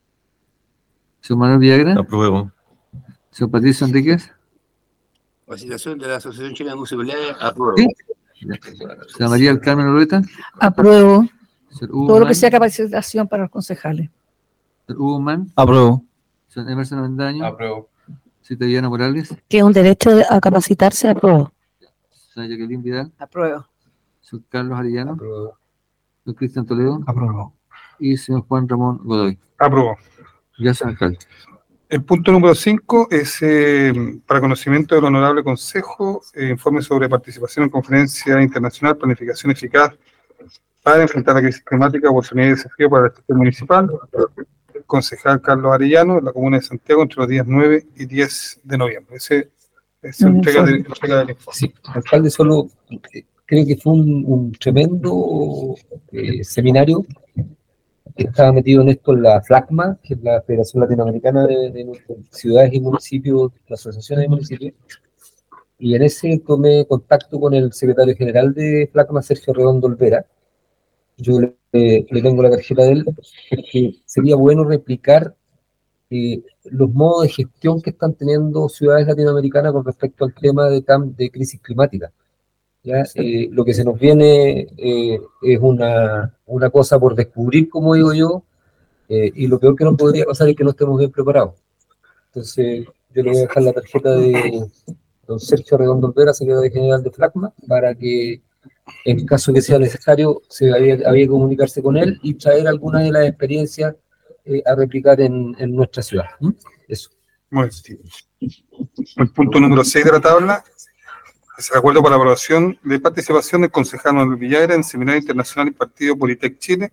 Señor Manuel Villagra.
Apruebo.
Señor Patricio Enríquez.
Capacitación de la Asociación Chilena de Municipalidades. Apruebo.
¿Sí? Señora María del Carmen Oloreta.
Apruebo. Todo lo que
Man.
sea capacitación para los concejales.
Señor Hugo Man.
Apruebo.
Señor Emerson Avendaño.
Apruebo.
Señora Diana Morales.
Que es un derecho a capacitarse, apruebo.
Señora Jacqueline Vidal.
Apruebo.
Señor Carlos Arellano.
Apruebo.
Señor Cristian Toledo.
Apruebo.
Y señor Juan Ramón Godoy.
Apruebo.
Gracias, alcalde.
El punto número 5 es para conocimiento del Honorable Consejo, informe sobre participación en conferencia internacional, planificación eficaz para enfrentar la crisis climática, oportunidad y desafío para el sector municipal. El concejal Carlos Arellano, en la comuna de Santiago, entre los días 9 y 10 de noviembre. Ese es la entrega del informe.
Sí, alcalde, solo creo que fue un tremendo seminario. Estaba metido en esto la FLACMA, que es la Federación Latinoamericana de Ciudades y Municipios, las asociaciones de municipios, y en ese tomé contacto con el secretario general de FLACMA, Sergio Redondo Olvera. Yo le tengo la tarjeta de él, porque sería bueno replicar los modos de gestión que están teniendo ciudades latinoamericanas con respecto al tema de crisis climática. ¿Ya? Lo que se nos viene es una cosa por descubrir, como digo yo, y lo peor que nos podría pasar es que no estemos bien preparados. Entonces, yo le voy a dejar la tarjeta de don Sergio Redondo Olvera, secretario general de FLACMA, para que, en caso que sea necesario, había que comunicarse con él y traer algunas de las experiencias a replicar en nuestra ciudad. Eso.
Muy bien. El punto número 6 de la tabla es el acuerdo para la aprobación de participación del concejal Manuel Villagra en Seminario Internacional impartido por ITEC Chile,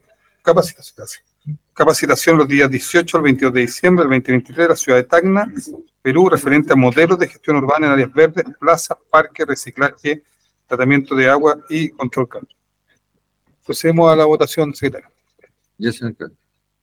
capacitación los días 18 al 22 de diciembre del 2023 en la ciudad de Tacna, Perú, referente a modelos de gestión urbana en áreas verdes, plazas, parques, reciclaje, tratamiento de agua y control cambio. Procedemos a la votación, secretario.
Ya, señor alcalde.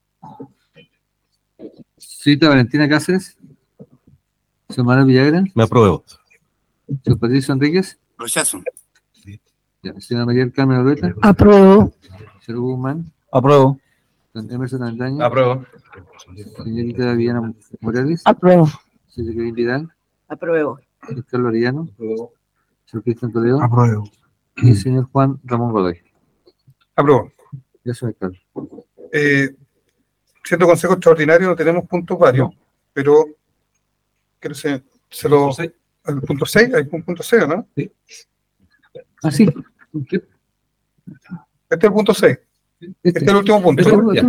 Señora Valentina Cáceres. Señor Manuel Villagra.
Me apruebo.
Señor Patricio Enríquez.
Rechazo.
Señora María del Carmen Oloreta.
Apruebo.
Señor Hugo Man.
Apruebo.
Señor Emerson Avendaño.
Apruebo.
Señorita Diana Morales.
Apruebo.
Señor Jacqueline Vidal.
Apruebo.
Señor Carlos Arellano.
Apruebo.
Señor Cristian Toledo.
Apruebo.
Y señor Juan Ramón Godoy.
Apruebo.
Gracias, alcalde.
Siendo consejo extraordinario no tenemos puntos varios, pero creo que el punto 6, hay un punto 6, ¿no?
Sí. Ah, sí.
Este es el punto 6. Este es el último punto.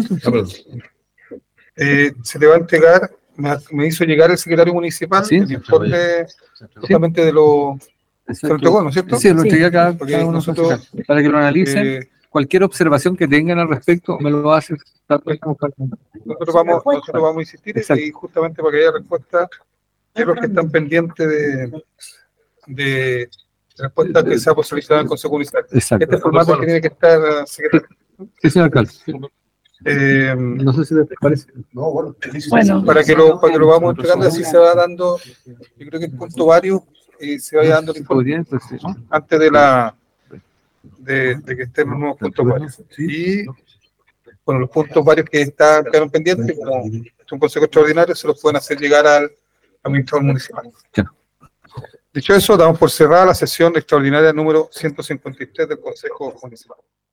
Se le va a entregar, me hizo llegar el secretario municipal,
¿sí?
El informe justamente de lo... ¿Se lo entregó, no es cierto?
Sí, lo entregué acá
porque
uno
nosotros,
para que lo analicen cualquier observación que tengan al respecto, me lo hacen.
Nosotros vamos a insistir y justamente para que haya respuesta de los que están pendientes de respuesta que se ha solicitado en el Consejo Municipal.
Exacto.
Este formato que tiene que estar, secretario.
Sí, señor alcalde. No sé si les parece.
No, bueno, para que lo vamos entregando, así se va dando, yo creo que el punto varios se vaya dando el informe antes de que estén los nuevos puntos varios. Y bueno, los puntos varios que quedaron pendientes, como es un consejo extraordinario, se los pueden hacer llegar al administrador municipal. Dicho eso, damos por cerrada la sesión extraordinaria número 153 del Consejo Municipal.